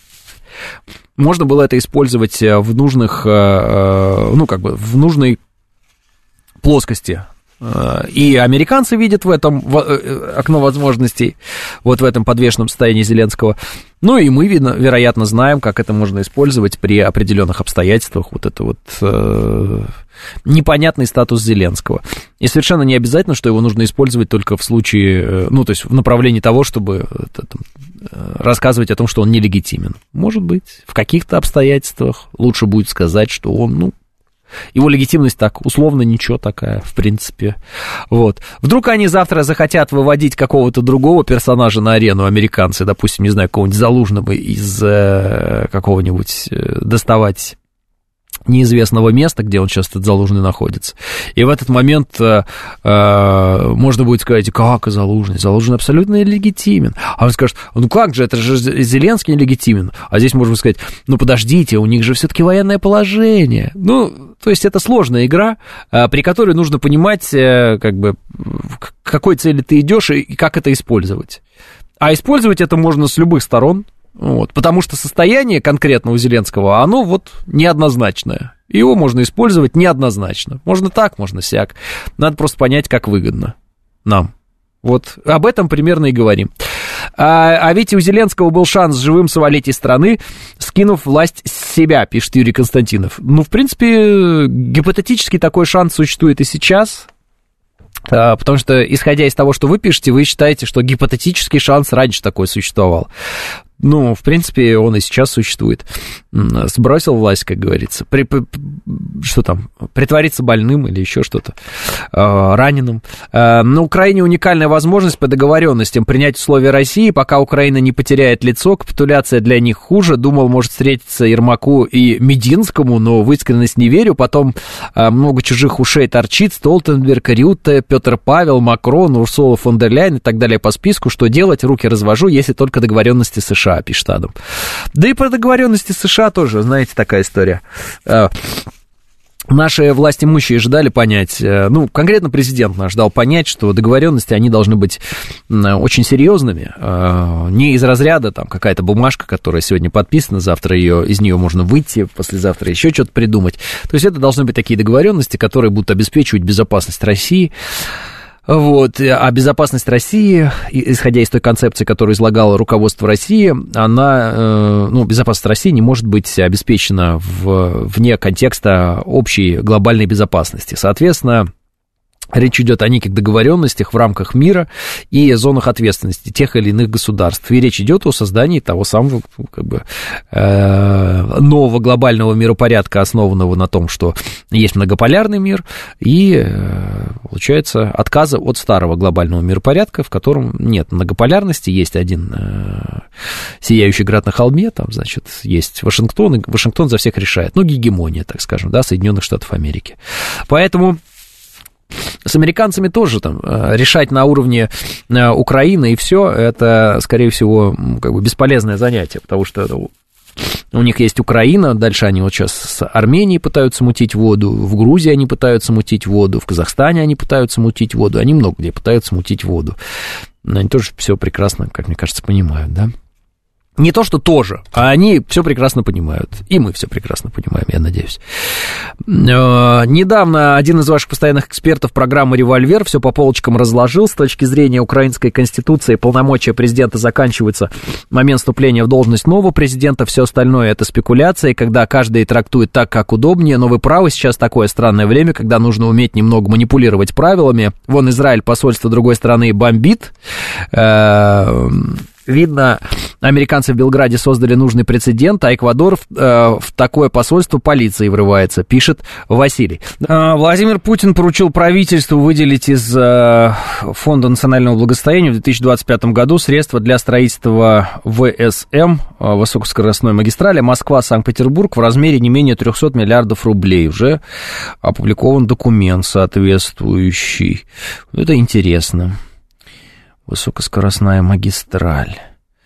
можно было это использовать в нужных, э, ну, как бы, в нужной плоскости. И американцы видят в этом окно возможностей, вот в этом подвешенном состоянии Зеленского. Ну и мы, вероятно, знаем, как это можно использовать при определенных обстоятельствах. Вот это вот э, непонятный статус Зеленского. И совершенно не обязательно, что его нужно использовать только в случае, ну, то есть в направлении того, чтобы это, там, рассказывать о том, что он нелегитимен. Может быть, в каких-то обстоятельствах лучше будет сказать, что он, ну, его легитимность так, условно, ничего такая, в принципе. Вот. Вдруг они завтра захотят выводить какого-то другого персонажа на арену, американцы, допустим, не знаю, какого-нибудь Залужного из э, какого-нибудь, э, доставать неизвестного места, где он сейчас, этот Залужный, находится. И в этот момент э, э, можно будет сказать, как Залужный? Залужный абсолютно легитимен. А он скажет, ну как же, это же Зеленский нелегитимен. А здесь можно сказать, ну подождите, у них же все-таки военное положение. Ну, то есть это сложная игра, э, при которой нужно понимать, э, как бы, к какой цели ты идешь и, и как это использовать. А использовать это можно с любых сторон. Вот, потому что состояние конкретно у Зеленского, оно вот неоднозначное. Его можно использовать неоднозначно. Можно так, можно сяк. Надо просто понять, как выгодно нам. Вот об этом примерно и говорим. А, а ведь у Зеленского был шанс живым свалить из страны, скинув власть с себя, пишет Юрий Константинов. Ну, в принципе, гипотетически такой шанс существует и сейчас. Потому что, исходя из того, что вы пишете, вы считаете, что гипотетический шанс раньше такой существовал. Ну, в принципе, он и сейчас существует. Сбросил власть, как говорится. При, что там? Притвориться больным или еще что-то. Раненым. На Украине уникальная возможность по договоренностям принять условия России, пока Украина не потеряет лицо. Капитуляция для них хуже. Думал, может встретиться Ермаку и Мединскому, но в искренность не верю. Потом много чужих ушей торчит. Столтенберг, Рютте, Петр Павел, Макрон, Урсула фон дер Ляйен и так далее по списку. Что делать? Руки развожу, если только договоренности США, пишет Адам. Да и про договоренности США тоже, знаете, такая история. Наши властимущие ждали понять, ну, конкретно президент наш ждал понять, что договоренности, они должны быть очень серьезными, не из разряда, там, какая-то бумажка, которая сегодня подписана, завтра ее, из нее можно выйти, послезавтра еще что-то придумать. То есть это должны быть такие договоренности, которые будут обеспечивать безопасность России. Вот, а безопасность России, исходя из той концепции, которую излагало руководство России, она, ну, безопасность России не может быть обеспечена в, вне контекста общей глобальной безопасности. Соответственно, речь идет о неких договоренностях в рамках мира и зонах ответственности тех или иных государств. И речь идет о создании того самого, как бы, э, нового глобального миропорядка, основанного на том, что есть многополярный мир, и, э, получается, отказа от старого глобального миропорядка, в котором нет многополярности, есть один э, сияющий град на холме, там, значит, есть Вашингтон, и Вашингтон за всех решает. Ну, гегемония, так скажем, да, Соединенных Штатов Америки. Поэтому с американцами тоже там решать на уровне Украины и все, это, скорее всего, как бы бесполезное занятие, потому что у них есть Украина, дальше они вот сейчас с Арменией пытаются мутить воду, в Грузии они пытаются мутить воду, в Казахстане они пытаются мутить воду, они много где пытаются мутить воду. Но они тоже все прекрасно, как мне кажется, понимают, да? Не то, что тоже, а они все прекрасно понимают. И мы все прекрасно понимаем, я надеюсь. Недавно один из ваших постоянных экспертов программы «Револьвер» все по полочкам разложил. С точки зрения украинской конституции полномочия президента заканчиваются в момент вступления в должность нового президента. Все остальное — это спекуляция, когда каждый трактует так, как удобнее. Но вы правы, сейчас такое странное время, когда нужно уметь немного манипулировать правилами. Вон Израиль, посольство другой страны, бомбит. Видно, американцы в Белграде создали нужный прецедент, а Эквадор в, э, в такое посольство полиции врывается, пишет Василий. Э, Владимир Путин поручил правительству выделить из э, Фонда национального благосостояния в две тысячи двадцать пятом году средства для строительства ВСМ, э, высокоскоростной магистрали Москва-Санкт-Петербург, в размере не менее триста миллиардов рублей. Уже опубликован документ соответствующий. Это интересно. Высокоскоростная магистраль.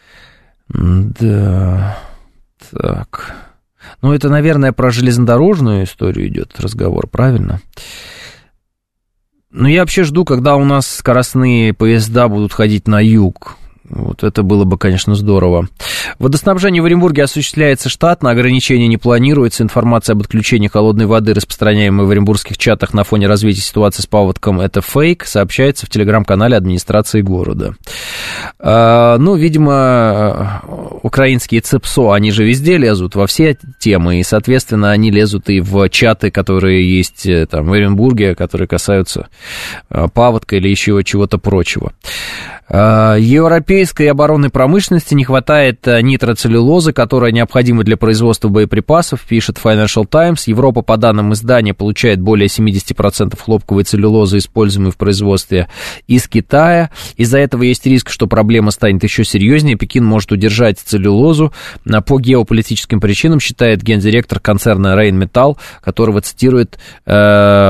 Да. Так. Ну, это, наверное, про железнодорожную историю идет разговор, правильно? Ну, я вообще жду, когда у нас скоростные поезда будут ходить на юг. Вот это было бы, конечно, здорово. Водоснабжение в Оренбурге осуществляется штатно, ограничений не планируется. Информация об отключении холодной воды, распространяемой в оренбургских чатах на фоне развития ситуации с паводком, это фейк, сообщается в телеграм-канале администрации города. А, ну, видимо, украинские ЦЕПСО, они же везде лезут, во все темы, и, соответственно, они лезут и в чаты, которые есть там в Оренбурге, которые касаются паводка или еще чего-то прочего. Европейской оборонной промышленности не хватает нитроцеллюлозы, которая необходима для производства боеприпасов, пишет Financial Times. Европа, по данным издания, получает более семьдесят процентов хлопковой целлюлозы, используемой в производстве, из Китая. Из-за этого есть риск, что проблема станет еще серьезнее. Пекин может удержать целлюлозу по геополитическим причинам, считает гендиректор концерна Rheinmetall, которого цитирует э,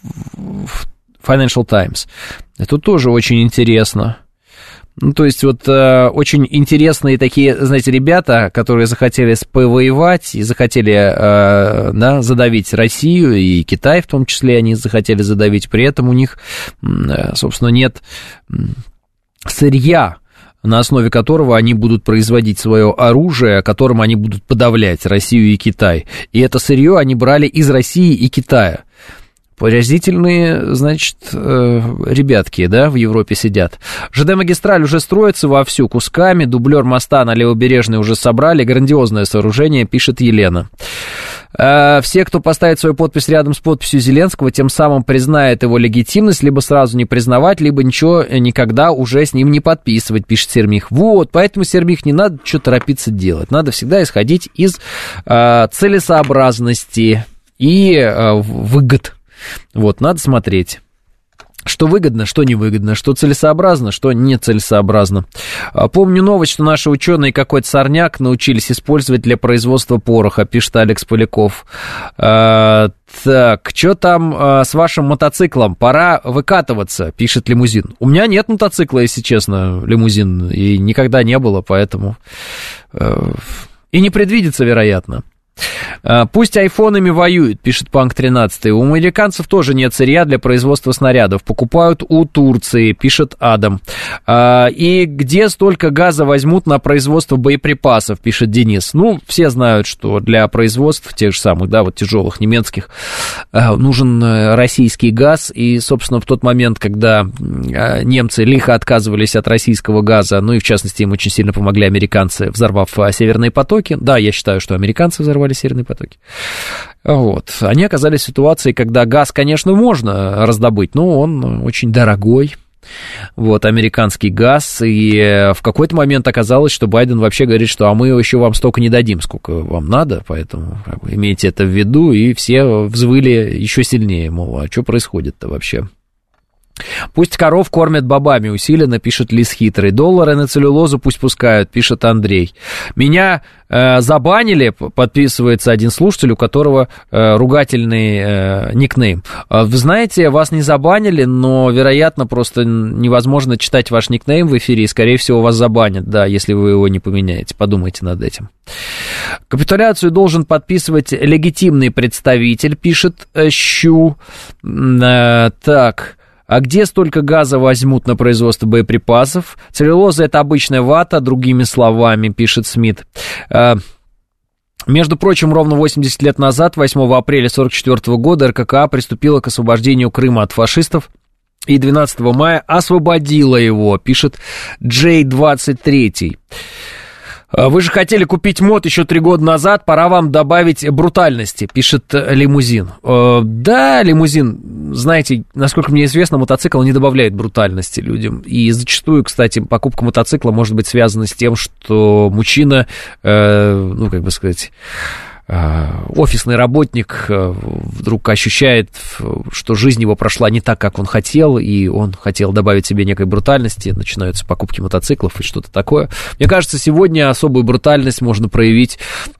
Financial Times. Это тоже очень интересно. Ну, то есть, вот э, очень интересные такие, знаете, ребята, которые захотели повоевать и захотели, э, да, задавить Россию, и Китай в том числе они захотели задавить, при этом у них, э, собственно, нет сырья, на основе которого они будут производить свое оружие, которым они будут подавлять Россию и Китай. И это сырье они брали из России и Китая. Поразительные, значит, ребятки, да, в Европе сидят. ЖД-магистраль уже строится вовсю кусками, дублер моста на Левобережной уже собрали, грандиозное сооружение, пишет Елена. Все, кто поставит свою подпись рядом с подписью Зеленского, тем самым признает его легитимность, либо сразу не признавать, либо ничего никогда уже с ним не подписывать, пишет Сермих. Вот, поэтому, Сермих, не надо что торопиться делать, надо всегда исходить из э, целесообразности и э, выгод. Вот, надо смотреть, что выгодно, что невыгодно, что целесообразно, что нецелесообразно. Помню новость, что наши ученые какой-то сорняк научились использовать для производства пороха, пишет Алекс Поляков. А, так, что там а, с вашим мотоциклом? Пора выкатываться, пишет Лимузин. У меня нет мотоцикла, если честно, Лимузин, и никогда не было, поэтому... А, и не предвидится, вероятно. Пусть айфонами воюют, пишет Панк тринадцать. У американцев тоже нет сырья для производства снарядов. Покупают у Турции, пишет Адам. И где столько газа возьмут на производство боеприпасов, пишет Денис. Ну, все знают, что для производства тех же самых, да, вот тяжелых немецких нужен российский газ. И, собственно, в тот момент, когда немцы лихо отказывались от российского газа, ну и, в частности, им очень сильно помогли американцы, взорвав северные потоки. Да, я считаю, что американцы взорвали северные потоки. Вот. Они оказались в ситуации, когда газ, конечно, можно раздобыть, но он очень дорогой. Вот, американский газ. И в какой-то момент оказалось, что Байден вообще говорит, что а мы еще вам столько не дадим, сколько вам надо, поэтому как бы, имейте это в виду. И все взвыли еще сильнее, мол, а что происходит-то вообще? Пусть коров кормят бобами усиленно, пишет Лис Хитрый. Доллары на целлюлозу пусть пускают, пишет Андрей. Меня э, забанили, подписывается один слушатель, у которого э, ругательный э, никнейм. Вы знаете, вас не забанили, но, вероятно, просто невозможно читать ваш никнейм в эфире, и, скорее всего, вас забанят, да, если вы его не поменяете. Подумайте над этим. Капитуляцию должен подписывать легитимный представитель, пишет э, Щу. Э, так... А где столько газа возьмут на производство боеприпасов? Целлюлоза – это обычная вата, другими словами, пишет Смит. Между прочим, ровно восемьдесят лет назад, восьмого апреля сорок четвёртого года, РККА приступила к освобождению Крыма от фашистов и двенадцатого мая освободила его, пишет Джей двадцать три. Вы же хотели купить мод еще три года назад, пора вам добавить брутальности, пишет Лимузин. Да, Лимузин, знаете, насколько мне известно, мотоцикл не добавляет брутальности людям. И зачастую, кстати, покупка мотоцикла может быть связана с тем, что мужчина, ну, как бы сказать... офисный работник вдруг ощущает, что жизнь его прошла не так, как он хотел, и он хотел добавить себе некой брутальности, начинаются покупки мотоциклов и что-то такое. Мне кажется, сегодня особую брутальность можно проявить,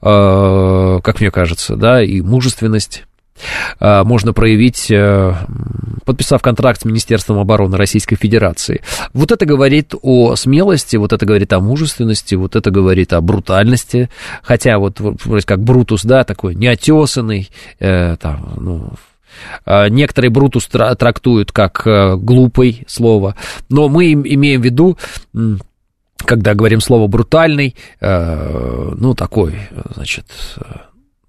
как мне кажется, да, и мужественность можно проявить, подписав контракт с Министерством обороны Российской Федерации. Вот это говорит о смелости, вот это говорит о мужественности, вот это говорит о брутальности. Хотя вот вроде как Брутус, да, такой неотесанный, э, там, ну... Некоторые Брутус трактуют как глупый слово, но мы имеем в виду, когда говорим слово брутальный, ну, такой, значит...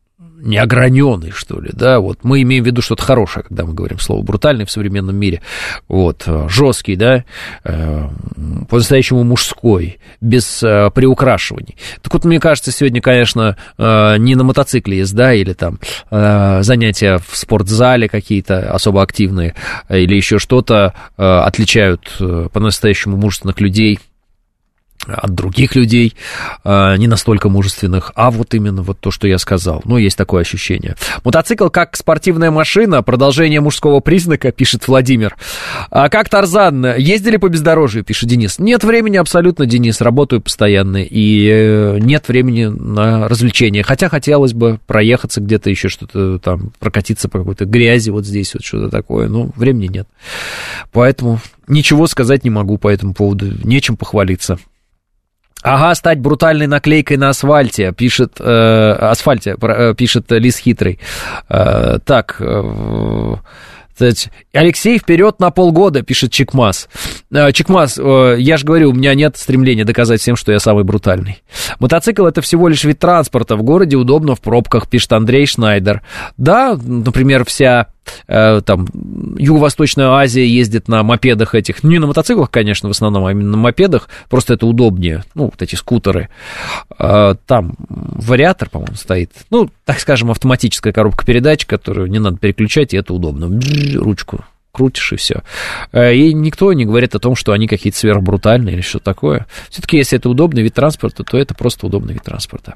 неограненный, что ли, да, вот, мы имеем в виду что-то хорошее, когда мы говорим слово брутальный в современном мире, вот, жесткий, да, по-настоящему мужской, без приукрашиваний. Так вот, мне кажется, сегодня, конечно, не на мотоцикле езда или там занятия в спортзале какие-то особо активные или еще что-то отличают по-настоящему мужественных людей от других людей, не настолько мужественных, а вот именно вот то, что я сказал. Ну, есть такое ощущение. Мотоцикл как спортивная машина, продолжение мужского признака, пишет Владимир. А как Тарзан, ездили по бездорожью, пишет Денис. Нет времени абсолютно, Денис, работаю постоянно, и нет времени на развлечения. Хотя хотелось бы проехаться где-то еще что-то там, прокатиться по какой-то грязи вот здесь, вот что-то такое, но времени нет. Поэтому ничего сказать не могу по этому поводу, нечем похвалиться. Ага, стать брутальной наклейкой на асфальте, пишет, э, асфальте, э, пишет Лис Хитрый. Э, так, э, Алексей, вперед на полгода, пишет Чикмас. Э, Чикмас, э, я же говорю, у меня нет стремления доказать всем, что я самый брутальный. Мотоцикл — это всего лишь вид транспорта, в городе удобно, в пробках, пишет Андрей Шнайдер. Да, например, вся... там, Юго-Восточная Азия ездит на мопедах этих, не на мотоциклах, конечно, в основном, а именно на мопедах, просто это удобнее, ну, вот эти скутеры. Там вариатор, по-моему, стоит, ну, так скажем, автоматическая коробка передач, которую не надо переключать, и это удобно. Ручку крутишь, и все. И никто не говорит о том, что они какие-то сверхбрутальные или что-то такое. Все-таки, если это удобный вид транспорта, то это просто удобный вид транспорта.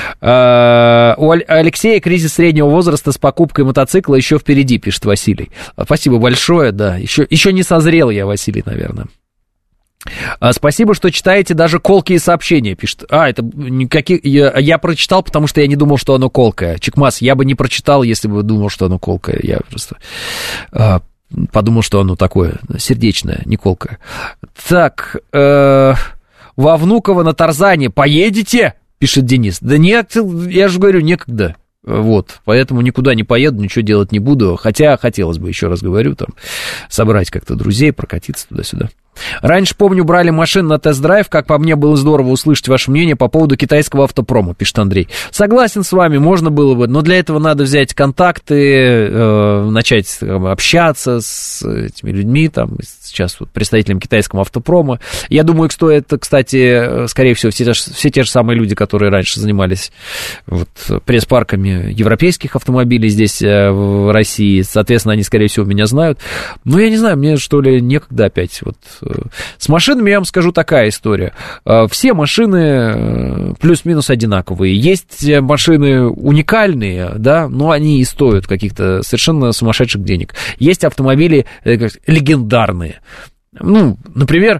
У Алексея кризис среднего возраста с покупкой мотоцикла еще впереди, пишет Василий. Спасибо большое, да. Еще, еще не созрел я, Василий, наверное. Спасибо, что читаете даже колкие сообщения, пишет. А, это никаких... Я, я прочитал, потому что я не думал, что оно колкое. Чикмас, я бы не прочитал, если бы думал, что оно колкое. Я просто... подумал, что оно такое сердечное, не колкое. Так, э, во Внуково на Тарзане поедете? Пишет Денис. Да нет, я же говорю, некогда. Вот, поэтому никуда не поеду, ничего делать не буду. Хотя хотелось бы, еще раз говорю, там, собрать как-то друзей, прокатиться туда-сюда. Раньше, помню, брали машину на тест-драйв, как по мне, было здорово услышать ваше мнение по поводу китайского автопрома, пишет Андрей. Согласен с вами, можно было бы, но для этого надо взять контакты, э, начать там, общаться с этими людьми, там, сейчас вот, представителями китайского автопрома. Я думаю, что это, кстати, скорее всего, все, все те же самые люди, которые раньше занимались вот, пресс-парками европейских автомобилей здесь, в России. Соответственно, они, скорее всего, меня знают. Но я не знаю, мне, что ли, некогда опять вот... С машинами, я вам скажу, такая история. Все машины плюс-минус одинаковые. Есть машины уникальные, да, но они и стоят каких-то совершенно сумасшедших денег. Есть автомобили легендарные. Ну, например...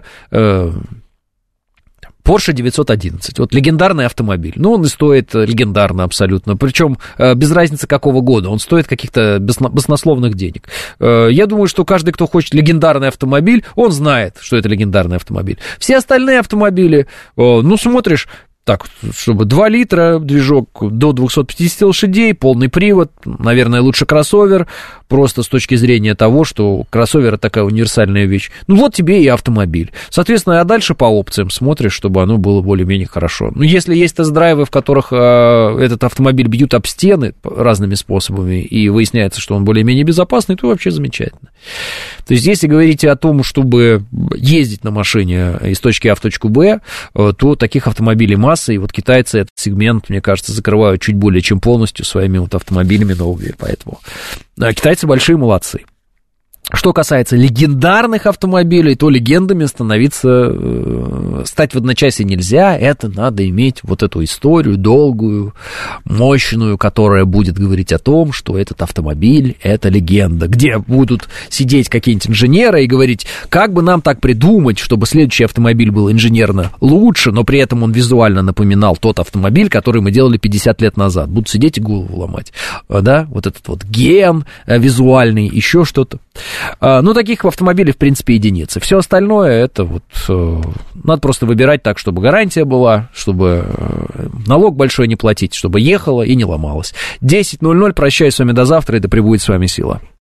Porsche девятьсот одиннадцать, вот легендарный автомобиль, ну, он и стоит легендарно абсолютно, причем без разницы какого года, он стоит каких-то баснословных денег. Я думаю, что каждый, кто хочет легендарный автомобиль, он знает, что это легендарный автомобиль. Все остальные автомобили, ну, смотришь, так, чтобы два литра, движок до двухсот пятидесяти лошадей, полный привод, наверное, лучше кроссовер, просто с точки зрения того, что кроссовер — это такая универсальная вещь. Ну, вот тебе и автомобиль. Соответственно, а дальше по опциям смотришь, чтобы оно было более-менее хорошо. Ну, если есть тест-драйвы, в которых э, этот автомобиль бьют об стены разными способами, и выясняется, что он более-менее безопасный, то вообще замечательно. То есть, если говорите о том, чтобы ездить на машине из точки А в точку Б, то таких автомобилей масса, и вот китайцы этот сегмент, мне кажется, закрывают чуть более чем полностью своими вот автомобилями новыми, поэтому китайцы большие молодцы. Что касается легендарных автомобилей, то легендами становиться, стать в одночасье нельзя, это надо иметь вот эту историю долгую, мощную, которая будет говорить о том, что этот автомобиль — это легенда, где будут сидеть какие-нибудь инженеры и говорить, как бы нам так придумать, чтобы следующий автомобиль был инженерно лучше, но при этом он визуально напоминал тот автомобиль, который мы делали пятьдесят лет назад. Будут сидеть и голову ломать, да, вот этот вот ген визуальный, еще что-то. Ну, таких автомобилей, в принципе, единицы. Все остальное, это вот... Надо просто выбирать так, чтобы гарантия была, чтобы налог большой не платить, чтобы ехало и не ломалось. десять ноль ноль, прощаюсь с вами до завтра, и да пребудет с вами сила.